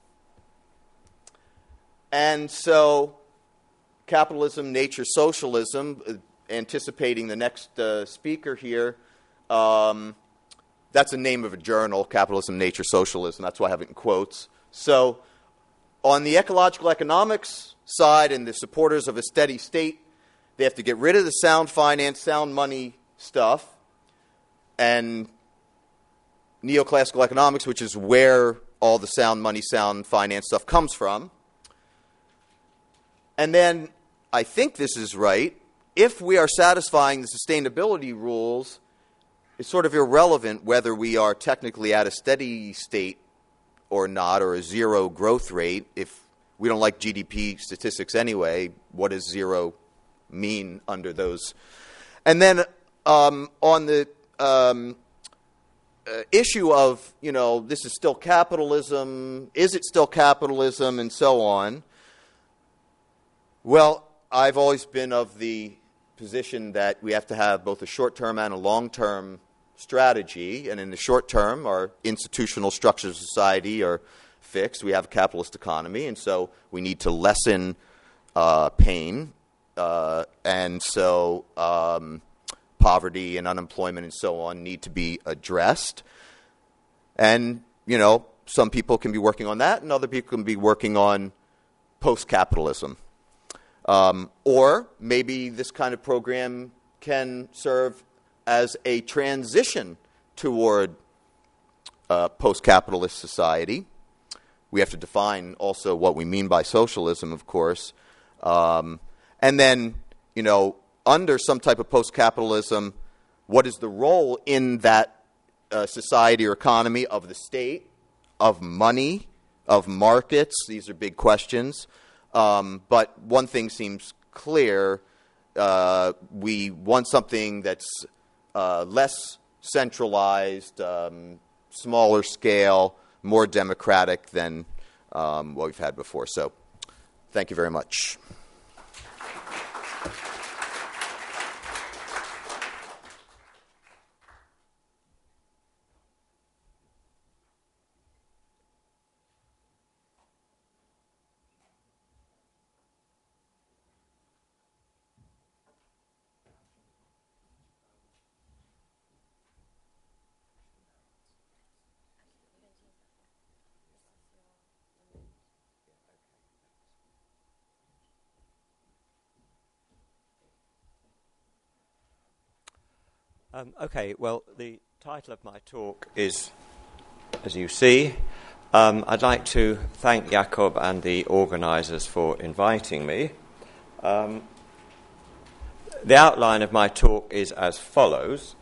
Speaker 3: And so capitalism, nature, socialism, uh, anticipating the next uh, speaker here, um, that's the name of a journal, Capitalism, Nature, Socialism. That's why I have it in quotes. So on the ecological economics side and the supporters of a steady state, they have to get rid of the sound finance, sound money stuff, and neoclassical economics, which is where all the sound money, sound finance stuff comes from. And then, I think this is right, if we are satisfying the sustainability rules, it's sort of irrelevant whether we are technically at a steady state or not, or a zero growth rate. If we don't like G D P statistics anyway, what does zero mean under those? And then um, on the um, uh, issue of, you know, this is still capitalism, is it still capitalism, and so on, well, I've always been of the position that we have to have both a short-term and a long-term strategy. And in the short term, our institutional structures of society are fixed. We have a capitalist economy, and so we need to lessen uh, pain. Uh, and so um, poverty and unemployment and so on need to be addressed. And, you know, some people can be working on that, and other people can be working on post-capitalism. Um, or maybe this kind of program can serve as a transition toward uh, post-capitalist society. We have to define also what we mean by socialism, of course. Um, and then, you know, under some type of post-capitalism, what is the role in that uh, society or economy of the state, of money, of markets? These are big questions. Um, but one thing seems clear. Uh, we want something that's uh, less centralized, um, smaller scale, more democratic than um, what we've had before. So thank you very much.
Speaker 4: Um, okay, well, the title of my talk is, as you see, um, I'd like to thank Jakob and the organisers for inviting me. Um, the outline of my talk is as follows,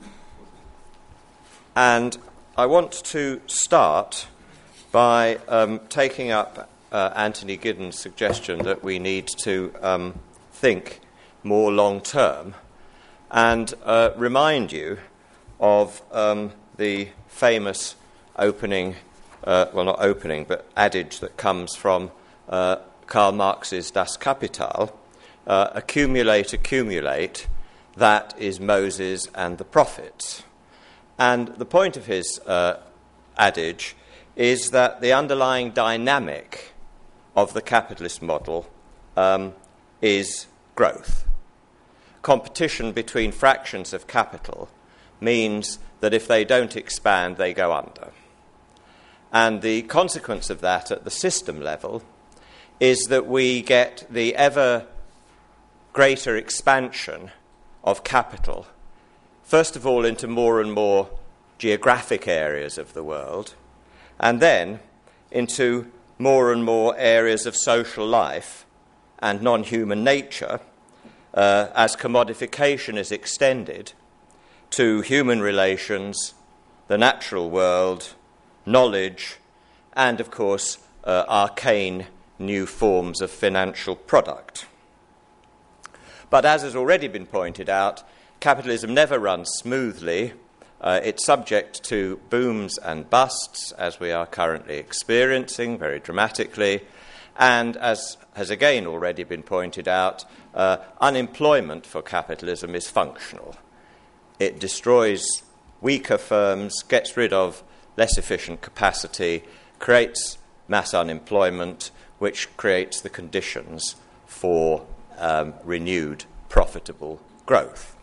Speaker 4: and I want to start by um, taking up uh, Anthony Giddens' suggestion that we need to um, think more long-term and uh, remind you of um, the famous opening, uh, well, not opening, but adage that comes from uh, Karl Marx's Das Kapital, uh, accumulate, accumulate, that is Moses and the prophets. And the point of his uh, adage is that the underlying dynamic of the capitalist model um, is growth. Competition between fractions of capital means that if they don't expand, they go under. And the consequence of that at the system level is that we get the ever greater expansion of capital, first of all into more and more geographic areas of the world, and then into more and more areas of social life and non-human nature, Uh, as commodification is extended to human relations, the natural world, knowledge, and, of course, uh, arcane new forms of financial product. But as has already been pointed out, capitalism never runs smoothly. Uh, it's subject to booms and busts, as we are currently experiencing very dramatically. And as has again already been pointed out, uh, unemployment for capitalism is functional. It destroys weaker firms, gets rid of less efficient capacity, creates mass unemployment, which creates the conditions for um, renewed profitable growth.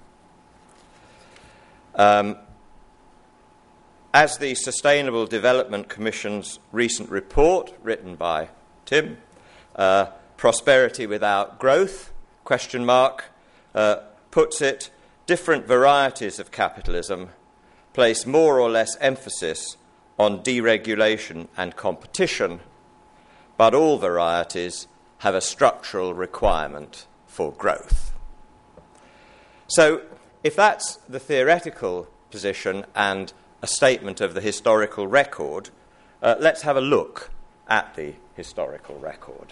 Speaker 4: Um, as the Sustainable Development Commission's recent report, written by Tim, uh, Prosperity Without Growth, question mark, uh, puts it, different varieties of capitalism place more or less emphasis on deregulation and competition, but all varieties have a structural requirement for growth. So, if that's the theoretical position and a statement of the historical record, uh, let's have a look at the historical record.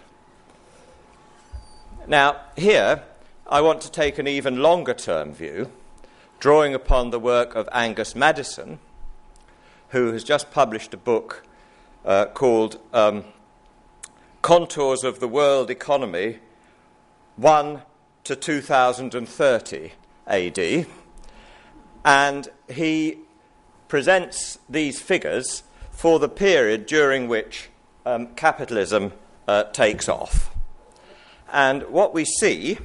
Speaker 4: Now, here, I want to take an even longer-term view, drawing upon the work of Angus Maddison, who has just published a book uh, called um, Contours of the World Economy, one to two thousand thirty A D, and he presents these figures for the period during which um, capitalism uh, takes off. And what we see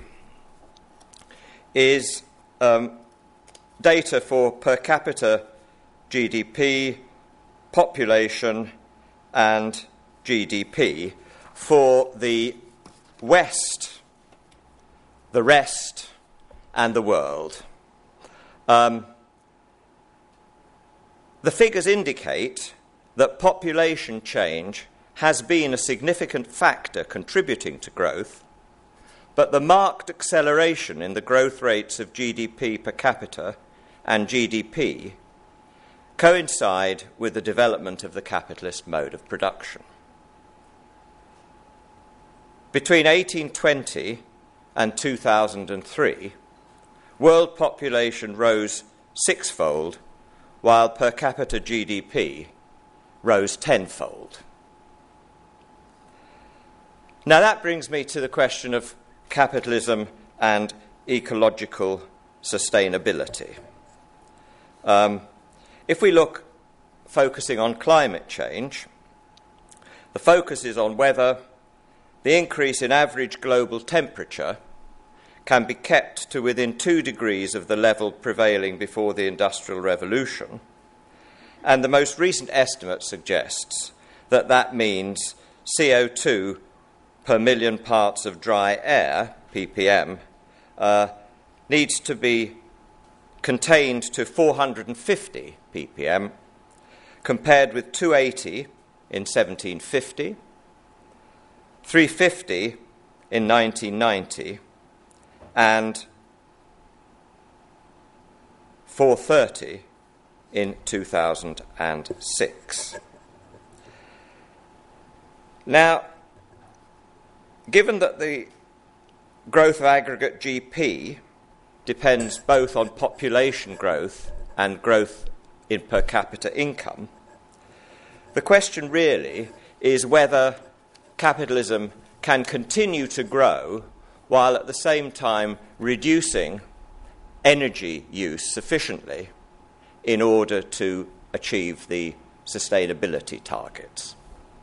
Speaker 4: is um, data for per capita G D P, population, and G D P for the West, the rest, and the world. Um, the figures indicate that population change has been a significant factor contributing to growth, but the marked acceleration in the growth rates of G D P per capita and G D P coincide with the development of the capitalist mode of production. Between eighteen twenty and two thousand three, world population rose sixfold, while per capita G D P rose tenfold. Now that brings me to the question of capitalism and ecological sustainability. Um, if we look focusing on climate change, the focus is on whether the increase in average global temperature can be kept to within two degrees of the level prevailing before the Industrial Revolution, and the most recent estimate suggests that that means C O two per million parts of dry air, P P M, uh, needs to be contained to four hundred fifty P P M, compared with two hundred eighty in seventeen fifty, three hundred fifty in nineteen ninety, and four hundred thirty in two thousand six. Now, given that the growth of aggregate G D P depends both on population growth and growth in per capita income, the question really is whether capitalism can continue to grow while at the same time reducing energy use sufficiently in order to achieve the sustainability targets.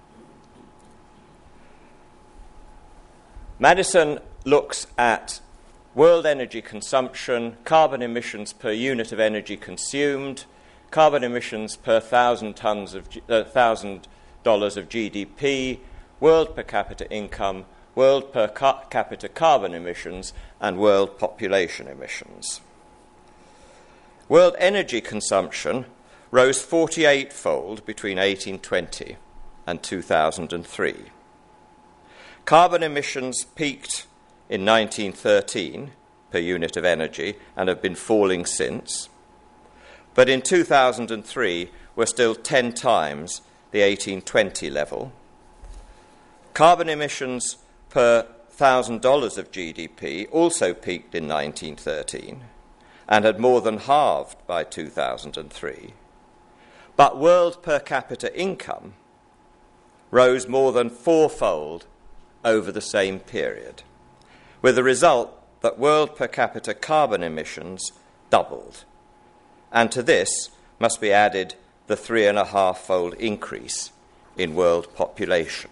Speaker 4: Maddison looks at world energy consumption, carbon emissions per unit of energy consumed, carbon emissions per thousand tons of uh, thousand dollars of G D P, world per capita income, world per ca- capita carbon emissions, and world population emissions. World energy consumption rose forty-eight-fold between eighteen twenty and two thousand three. Carbon emissions peaked in nineteen thirteen per unit of energy and have been falling since, but in two thousand three were still ten times the eighteen twenty level. Carbon emissions per one thousand dollars of G D P also peaked in nineteen thirteen and had more than halved by two thousand three, but world per capita income rose more than fourfold over the same period, with the result that world per capita carbon emissions doubled. And to this must be added the three and a half fold increase in world population.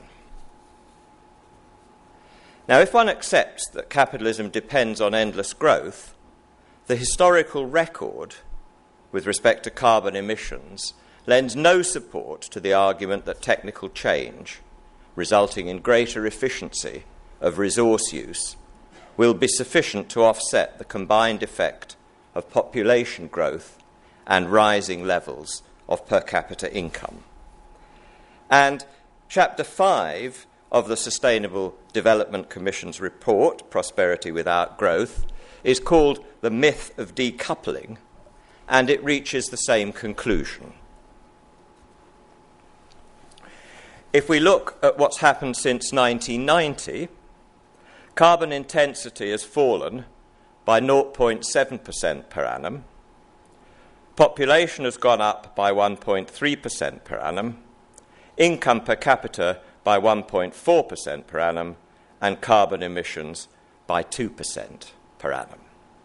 Speaker 4: Now, if one accepts that capitalism depends on endless growth, the historical record with respect to carbon emissions lends no support to the argument that technical change, resulting in greater efficiency of resource use, will be sufficient to offset the combined effect of population growth and rising levels of per capita income. And Chapter five of the Sustainable Development Commission's report, Prosperity Without Growth, is called The Myth of Decoupling, and it reaches the same conclusion. If we look at what's happened since nineteen ninety, carbon intensity has fallen by zero point seven percent per annum, population has gone up by one point three percent per annum, income per capita by one point four percent per annum, and carbon emissions by two percent per annum.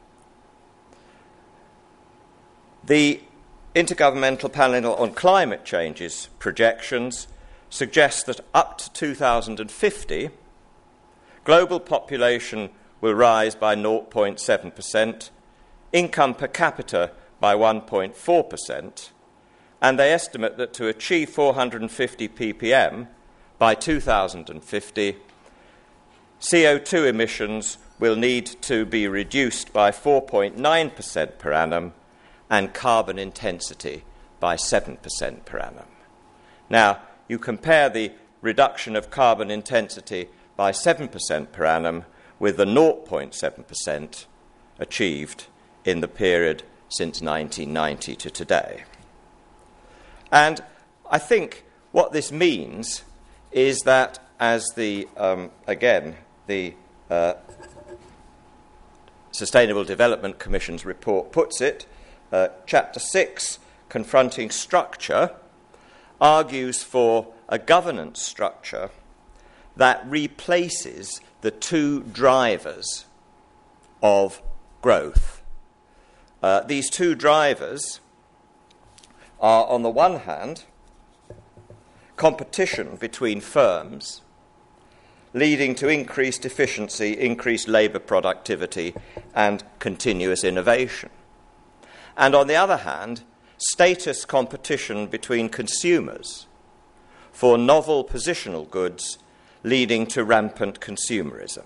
Speaker 4: The Intergovernmental Panel on Climate Change's projections suggest that up to two thousand fifty, global population will rise by zero point seven percent, income per capita by one point four percent, and they estimate that to achieve four hundred fifty ppm by two thousand fifty, C O two emissions will need to be reduced by four point nine percent per annum and carbon intensity by seven percent per annum. Now, you compare the reduction of carbon intensity by seven percent per annum with the zero point seven percent achieved in the period since nineteen ninety to today. And I think what this means is that, as the, um, again, the uh, Sustainable Development Commission's report puts it, uh, Chapter six, Confronting Structure, argues for a governance structure that replaces the two drivers of growth. Uh, these two drivers are, on the one hand, competition between firms, leading to increased efficiency, increased labour productivity, and continuous innovation. And on the other hand, status competition between consumers for novel positional goods, leading to rampant consumerism.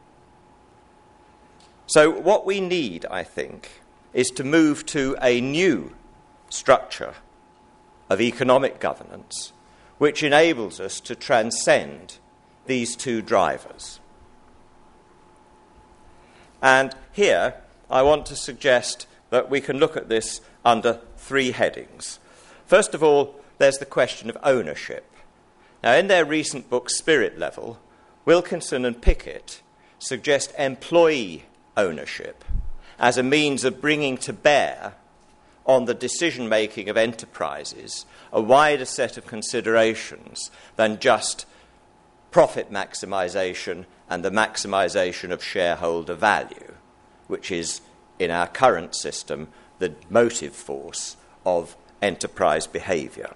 Speaker 4: So what we need, I think, is to move to a new structure of economic governance which enables us to transcend these two drivers. And here I want to suggest that we can look at this under three headings. First of all, there's the question of ownership. Now, in their recent book, Spirit Level, Wilkinson and Pickett suggest employee ownership as a means of bringing to bear on the decision-making of enterprises a wider set of considerations than just profit maximisation and the maximisation of shareholder value, which is, in our current system, the motive force of enterprise behaviour.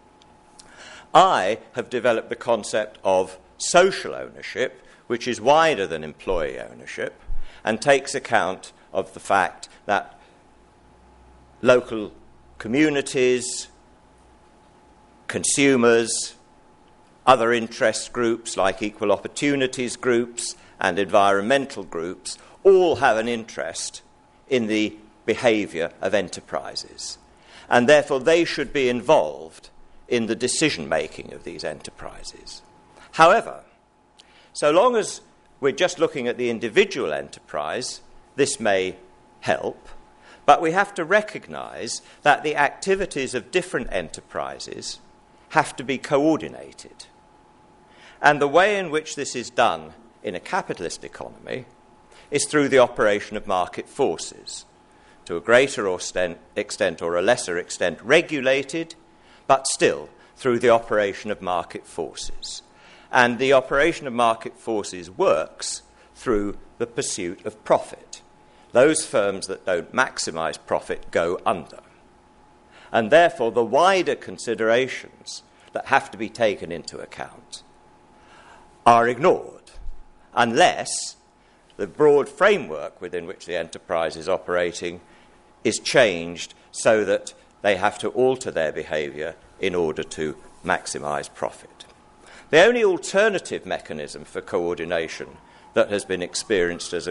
Speaker 4: I have developed the concept of social ownership, which is wider than employee ownership and takes account of the fact that local communities, consumers, other interest groups like equal opportunities groups and environmental groups all have an interest in the behaviour of enterprises, and therefore they should be involved in the decision-making of these enterprises. However, so long as we're just looking at the individual enterprise, this may help, but we have to recognise that the activities of different enterprises have to be coordinated. And the way in which this is done in a capitalist economy is through the operation of market forces, to a greater or sten- extent or a lesser extent regulated, but still through the operation of market forces. And the operation of market forces works through the pursuit of profit. Those firms that don't maximise profit go under. And therefore, the wider considerations that have to be taken into account are ignored unless the broad framework within which the enterprise is operating is changed so that they have to alter their behaviour in order to maximise profit. The only alternative mechanism for coordination that has been experienced as a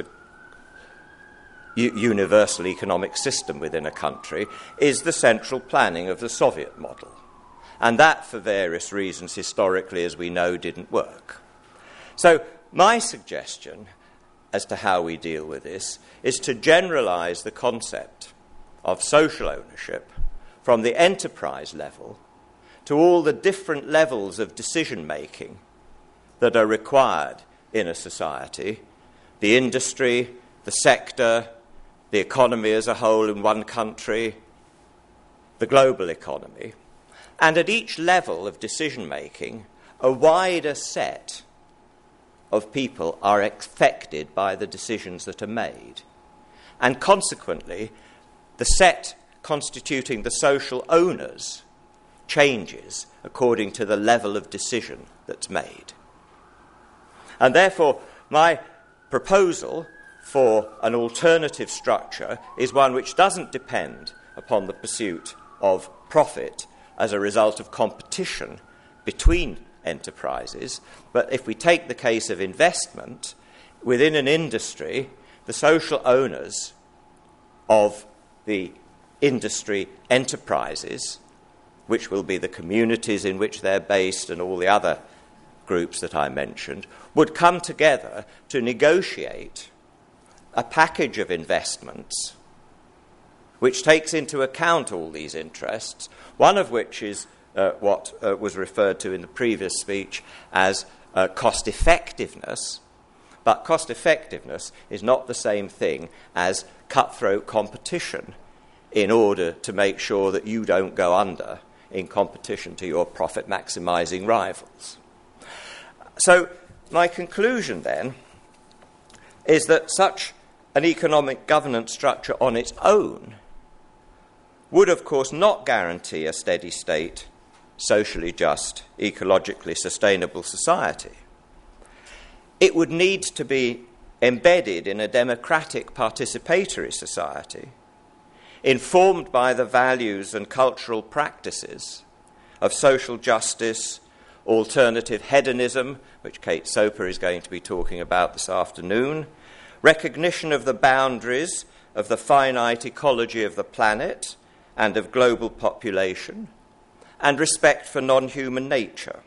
Speaker 4: u- universal economic system within a country is the central planning of the Soviet model. And that, for various reasons, historically, as we know, didn't work. So my suggestion as to how we deal with this is to generalise the concept of social ownership from the enterprise level to all the different levels of decision-making that are required in a society, the industry, the sector, the economy as a whole in one country, the global economy, and at each level of decision-making, a wider set of people are affected by the decisions that are made. And consequently, the set constituting the social owners changes according to the level of decision that's made. And therefore, my proposal for an alternative structure is one which doesn't depend upon the pursuit of profit as a result of competition between enterprises, but if we take the case of investment, within an industry, the social owners of the industry enterprises, which will be the communities in which they're based and all the other groups that I mentioned, would come together to negotiate a package of investments which takes into account all these interests, one of which is uh, what uh, was referred to in the previous speech as uh, cost effectiveness. But cost effectiveness is not the same thing as cutthroat competition in order to make sure that you don't go under in competition to your profit-maximising rivals. So my conclusion then is that such an economic governance structure on its own would, of course, not guarantee a steady state, socially just, ecologically sustainable society. It would need to be embedded in a democratic participatory society, informed by the values and cultural practices of social justice, alternative hedonism, which Kate Soper is going to be talking about this afternoon, recognition of the boundaries of the finite ecology of the planet and of global population, and respect for non-human nature.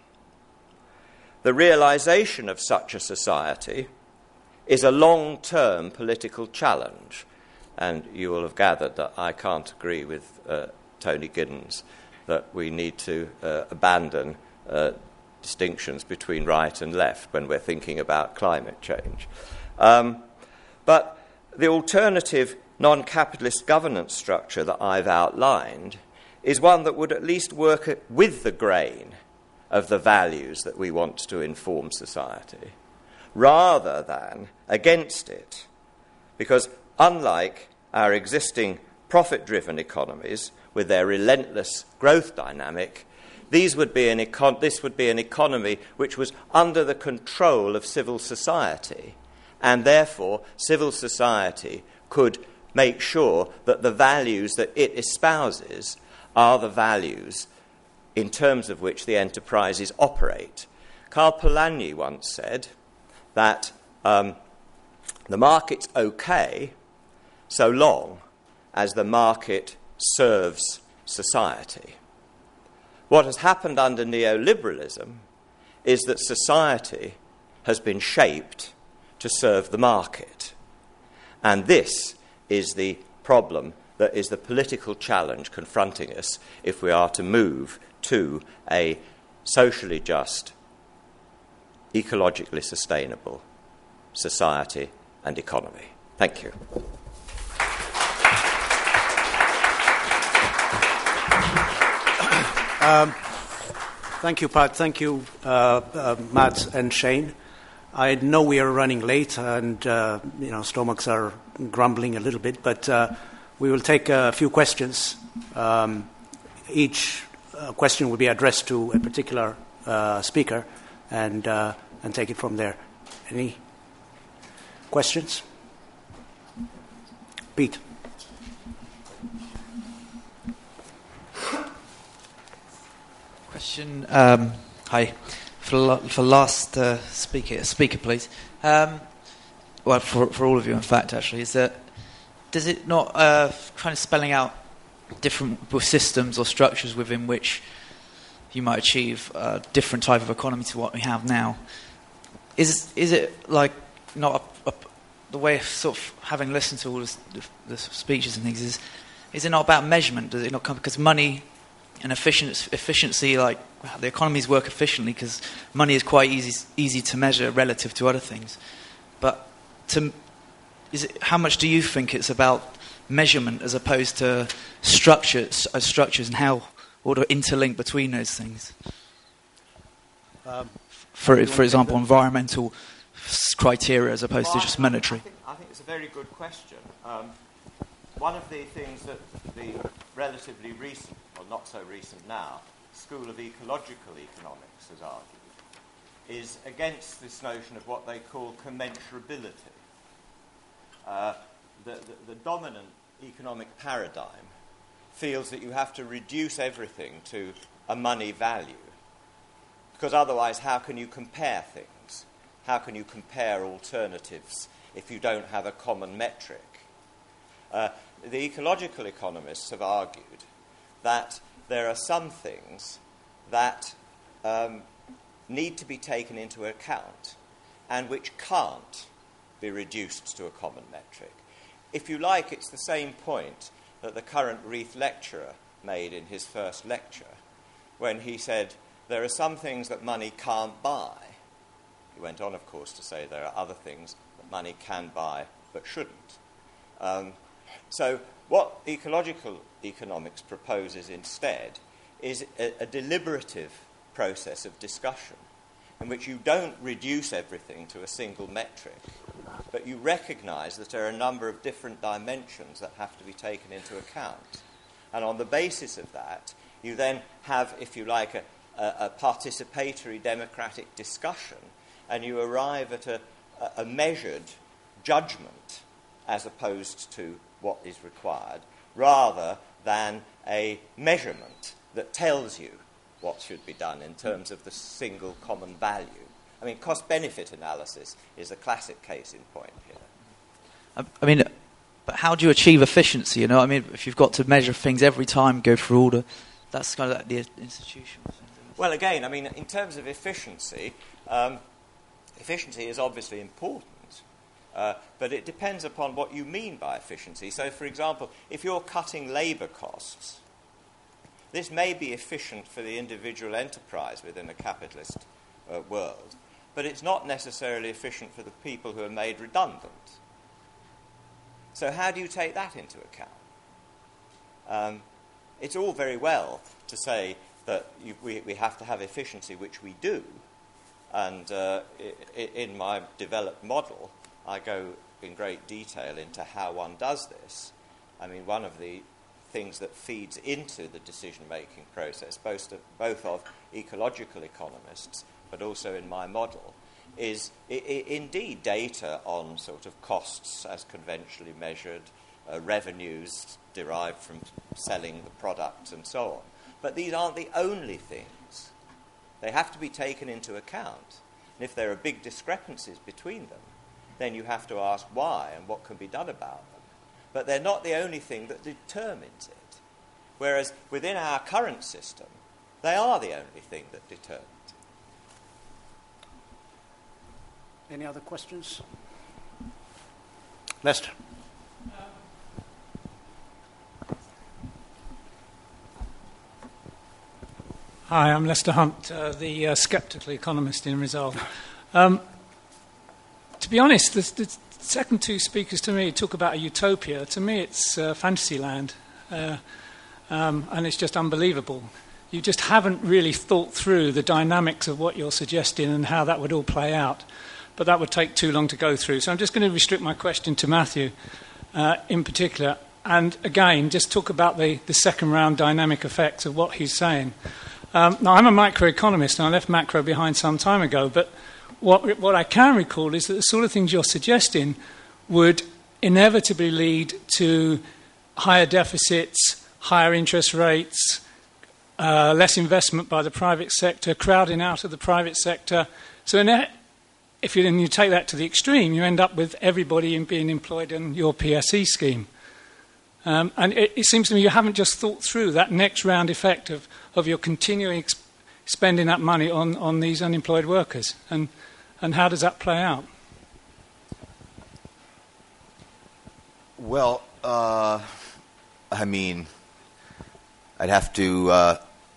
Speaker 4: The realisation of such a society is a long-term political challenge, and you will have gathered that I can't agree with uh, Tony Giddens that we need to uh, abandon uh, distinctions between right and left when we're thinking about climate change. Um, but the alternative non-capitalist governance structure that I've outlined is one that would at least work with the grain of the values that we want to inform society, rather than against it. Because unlike our existing profit-driven economies, with their relentless growth dynamic, these would be an econ- this would be an economy which was under the control of civil society, and therefore civil society could make sure that the values that it espouses are the values in terms of which the enterprises operate. Karl Polanyi once said that um, the market's okay so long as the market serves society. What has happened under neoliberalism is that society has been shaped to serve the market. And this is the problem that is the political challenge confronting us if we are to move to a socially just, ecologically sustainable society and economy. Thank you.
Speaker 1: Um, thank you, Pat. Thank you, uh, uh, Matt and Shane. I know we are running late, and uh, you know stomachs are grumbling a little bit, but uh, we will take a few questions. Um, each uh, question will be addressed to a particular uh, speaker, and uh, and take it from there. Any questions? Pete.
Speaker 5: Question. Um, hi. For for last uh, speaker, speaker, please. Um, well, for for all of you, in fact, actually, is that does it not uh, kind of spelling out different systems or structures within which you might achieve a different type of economy to what we have now? Is is it like not a, a, the way of sort of having listened to all this, the, the speeches and things is is it not about measurement? Does it not come because money and efficiency, efficiency like the economies work efficiently because money is quite easy easy to measure relative to other things. But to is it how much do you think it's about measurement as opposed to structures, uh, structures and how or the interlink between those things? Um, for for example, environmental criteria as opposed
Speaker 4: well,
Speaker 5: to just
Speaker 4: I,
Speaker 5: monetary.
Speaker 4: I think, I think it's a very good question. Um, one of the things that the relatively recent, or not so recent now, School of Ecological Economics has argued is against this notion of what they call commensurability. Uh, the, the, the dominant economic paradigm feels that you have to reduce everything to a money value, because otherwise how can you compare things? How can you compare alternatives if you don't have a common metric? Uh, the ecological economists have argued that there are some things that um, need to be taken into account and which can't be reduced to a common metric. If you like, it's the same point that the current Reith lecturer made in his first lecture when he said there are some things that money can't buy. He went on, of course, to say there are other things that money can buy but shouldn't. Um, so what ecological economics proposes instead is a, a deliberative process of discussion in which you don't reduce everything to a single metric, but you recognize that there are a number of different dimensions that have to be taken into account. And on the basis of that, you then have, if you like, a, a, a participatory democratic discussion, and you arrive at a, a measured judgment as opposed to what is required, rather than a measurement that tells you what should be done in terms of the single common value. I mean, cost-benefit analysis is a classic case in point here.
Speaker 5: I mean, but how do you achieve efficiency? You know, I mean, if you've got to measure things every time, go through all the, that's kind of like the institution.
Speaker 4: Well, again, I mean, in terms of efficiency, um, efficiency is obviously important. Uh, but it depends upon what you mean by efficiency. So, for example, if you're cutting labour costs, this may be efficient for the individual enterprise within a capitalist uh, world, but it's not necessarily efficient for the people who are made redundant. So how do you take that into account? Um, it's all very well to say that you, we, we have to have efficiency, which we do, and uh, I, in my developed model, I go in great detail into how one does this. I mean, one of the things that feeds into the decision-making process, both of, both of ecological economists, but also in my model, is I- I indeed data on sort of costs as conventionally measured, uh, revenues derived from selling the product, and so on. But these aren't the only things. They have to be taken into account. And if there are big discrepancies between them, then you have to ask why and what can be done about them. But they're not the only thing that determines it. Whereas within our current system, they are the only thing that determines it.
Speaker 1: Any other questions? Lester.
Speaker 6: Hi, I'm Lester Hunt, uh, the uh, sceptical economist in Resolve. Um, to be honest, the, the second two speakers to me talk about a utopia. To me, it's uh, fantasy land, uh, um, and it's just unbelievable. you just haven't really thought through the dynamics of what you're suggesting and how that would all play out. But that would take too long to go through. So I'm just going to restrict my question to Matthew uh, in particular. And again, just talk about the, the second round dynamic effects of what he's saying. Um, now, I'm a microeconomist, and I left macro behind some time ago. But what, what I can recall is that the sort of things you're suggesting would inevitably lead to higher deficits, higher interest rates, uh, less investment by the private sector, crowding out of the private sector. So in if you, and you take that to the extreme, you end up with everybody in being employed in your P S E scheme. Um, and it, it seems to me you haven't just thought through that next round effect of, of your continuing ex- spending that money on, on these unemployed workers. And, and how does that play out?
Speaker 3: Well, uh, I mean, I'd have to uh,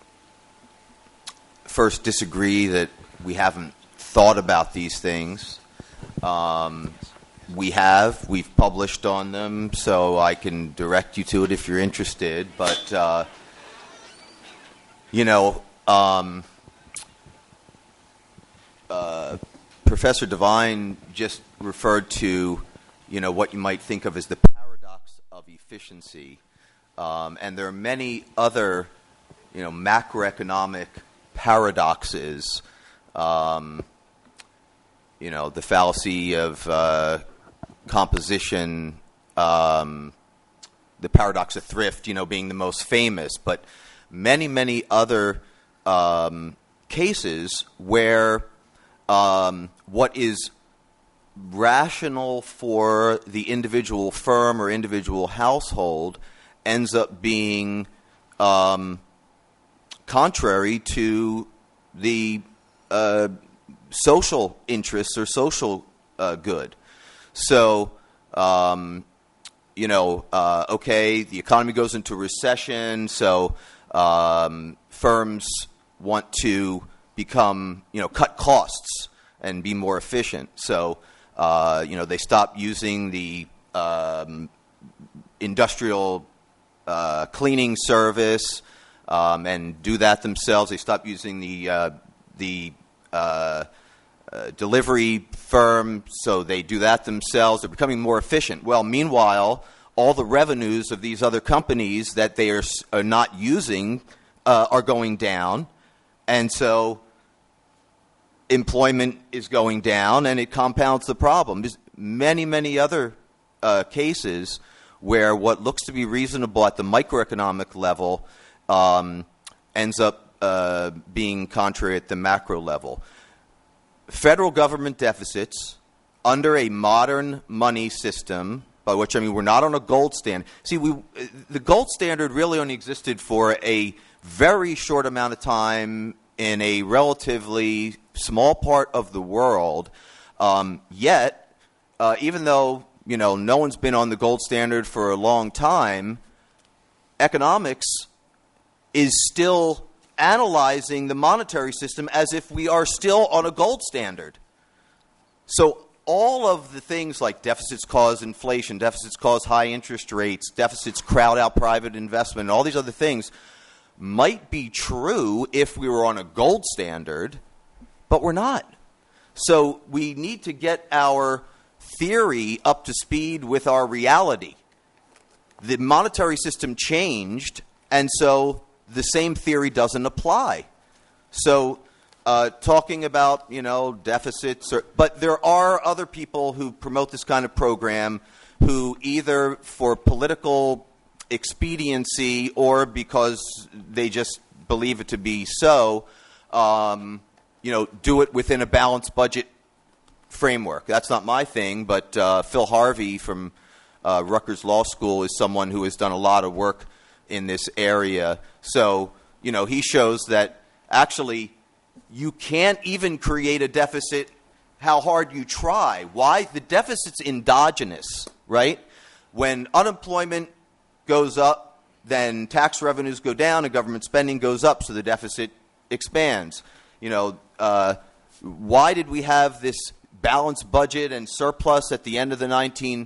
Speaker 3: first disagree that we haven't thought about these things. Um, we have. We've published on them, so I can direct you to it if you're interested. But, uh, you know, um, uh, Professor Devine just referred to, you know, what you might think of as the paradox of efficiency. Um, and there are many other, you know, macroeconomic paradoxes. Um, you know, the fallacy of uh, composition, um, the paradox of thrift, you know, being the most famous, but many, many other um, cases where um, what is rational for the individual firm or individual household ends up being um, contrary to the uh, social interests or social uh, good. So, um, you know, uh, okay, the economy goes into recession, so um, firms want to become, you know, cut costs and be more efficient. So, uh, you know, they stop using the um, industrial uh, cleaning service um, and do that themselves. They stop using the uh, the uh, uh, delivery firm, so they do that themselves. They're becoming more efficient. Well, meanwhile, all the revenues of these other companies that they are, are not using uh, are going down, and so employment is going down, and it compounds the problem. There's many, many other uh, cases where what looks to be reasonable at the microeconomic level um, ends up uh, being contrary at the macro level. Federal government deficits under a modern money system, by which I mean we're not on a gold standard. See, we the gold standard really only existed for a very short amount of time in a relatively small part of the world. Um, yet, uh, even though you know no one's been on the gold standard for a long time, economics is still analyzing the monetary system as if we are still on a gold standard. So all of the things like deficits cause inflation, deficits cause high interest rates, deficits crowd out private investment, and all these other things might be true if we were on a gold standard, but we're not. So we need to get our theory up to speed with our reality. The monetary system changed, and so the same theory doesn't apply. So uh, talking about, you know, deficits, or, but there are other people who promote this kind of program who either for political expediency or because they just believe it to be so, um, you know, do it within a balanced budget framework. That's not my thing, but uh, Phil Harvey from uh, Rutgers Law School is someone who has done a lot of work in this area. So, you know, he shows that actually you can't even create a deficit how hard you try. Why? The deficit's endogenous, right? When unemployment goes up, then tax revenues go down and government spending goes up, so the deficit expands. You know, uh, why did we have this balanced budget and surplus at the end of the nineteen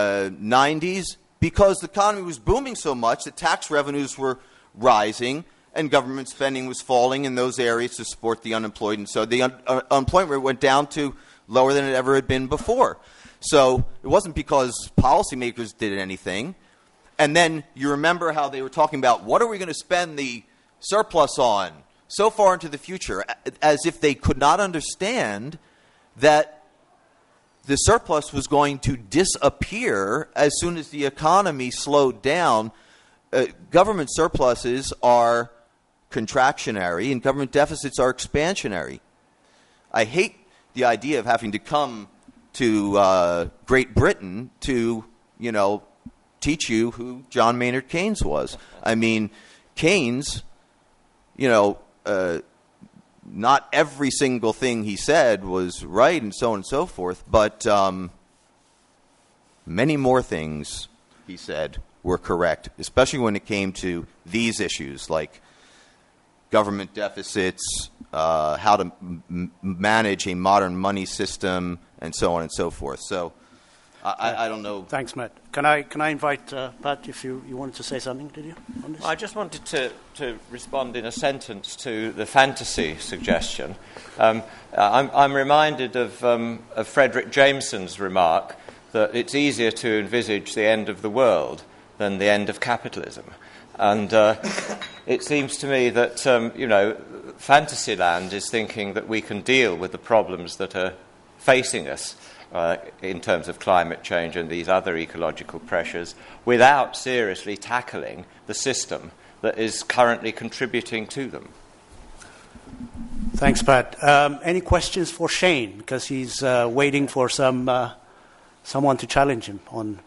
Speaker 3: nineties? Because the economy was booming so much that tax revenues were rising, and government spending was falling in those areas to support the unemployed. And so the un- uh, unemployment rate went down to lower than it ever had been before. So it wasn't because policymakers did anything. And then you remember how they were talking about, what are we going to spend the surplus on so far into the future, as if they could not understand that the surplus was going to disappear as soon as the economy slowed down. Uh, government surpluses are contractionary and government deficits are expansionary. I hate the idea of having to come to uh, Great Britain to, you know, teach you who John Maynard Keynes was. I mean, Keynes, you know, uh, not every single thing he said was right and so on and so forth, but um, many more things he said were correct, especially when it came to these issues like government deficits, uh, how to m- manage a modern money system, and so on and so forth. So I, I don't know.
Speaker 1: Thanks, Matt. Can I can I invite uh, Pat, if you, you wanted to say something, did you, on this?
Speaker 4: I just wanted to, to respond in a sentence to the fantasy suggestion. Um, I'm, I'm reminded of, um, of Frederick Jameson's remark that it's easier to envisage the end of the world than the end of capitalism. And uh, it seems to me that, um, you know, Fantasyland is thinking that we can deal with the problems that are facing us uh, in terms of climate change and these other ecological pressures without seriously tackling the system that is currently contributing to them.
Speaker 1: Thanks, Pat. Um, any questions for Shane? Because he's uh, waiting for some uh, someone to challenge him on.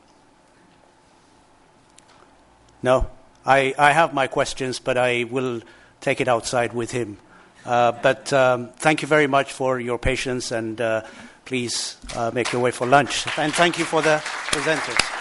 Speaker 1: No? I, I have my questions, but I will take it outside with him. Uh, but um, thank you very much for your patience, and uh, please uh, make your way for lunch. And thank you for the presenters.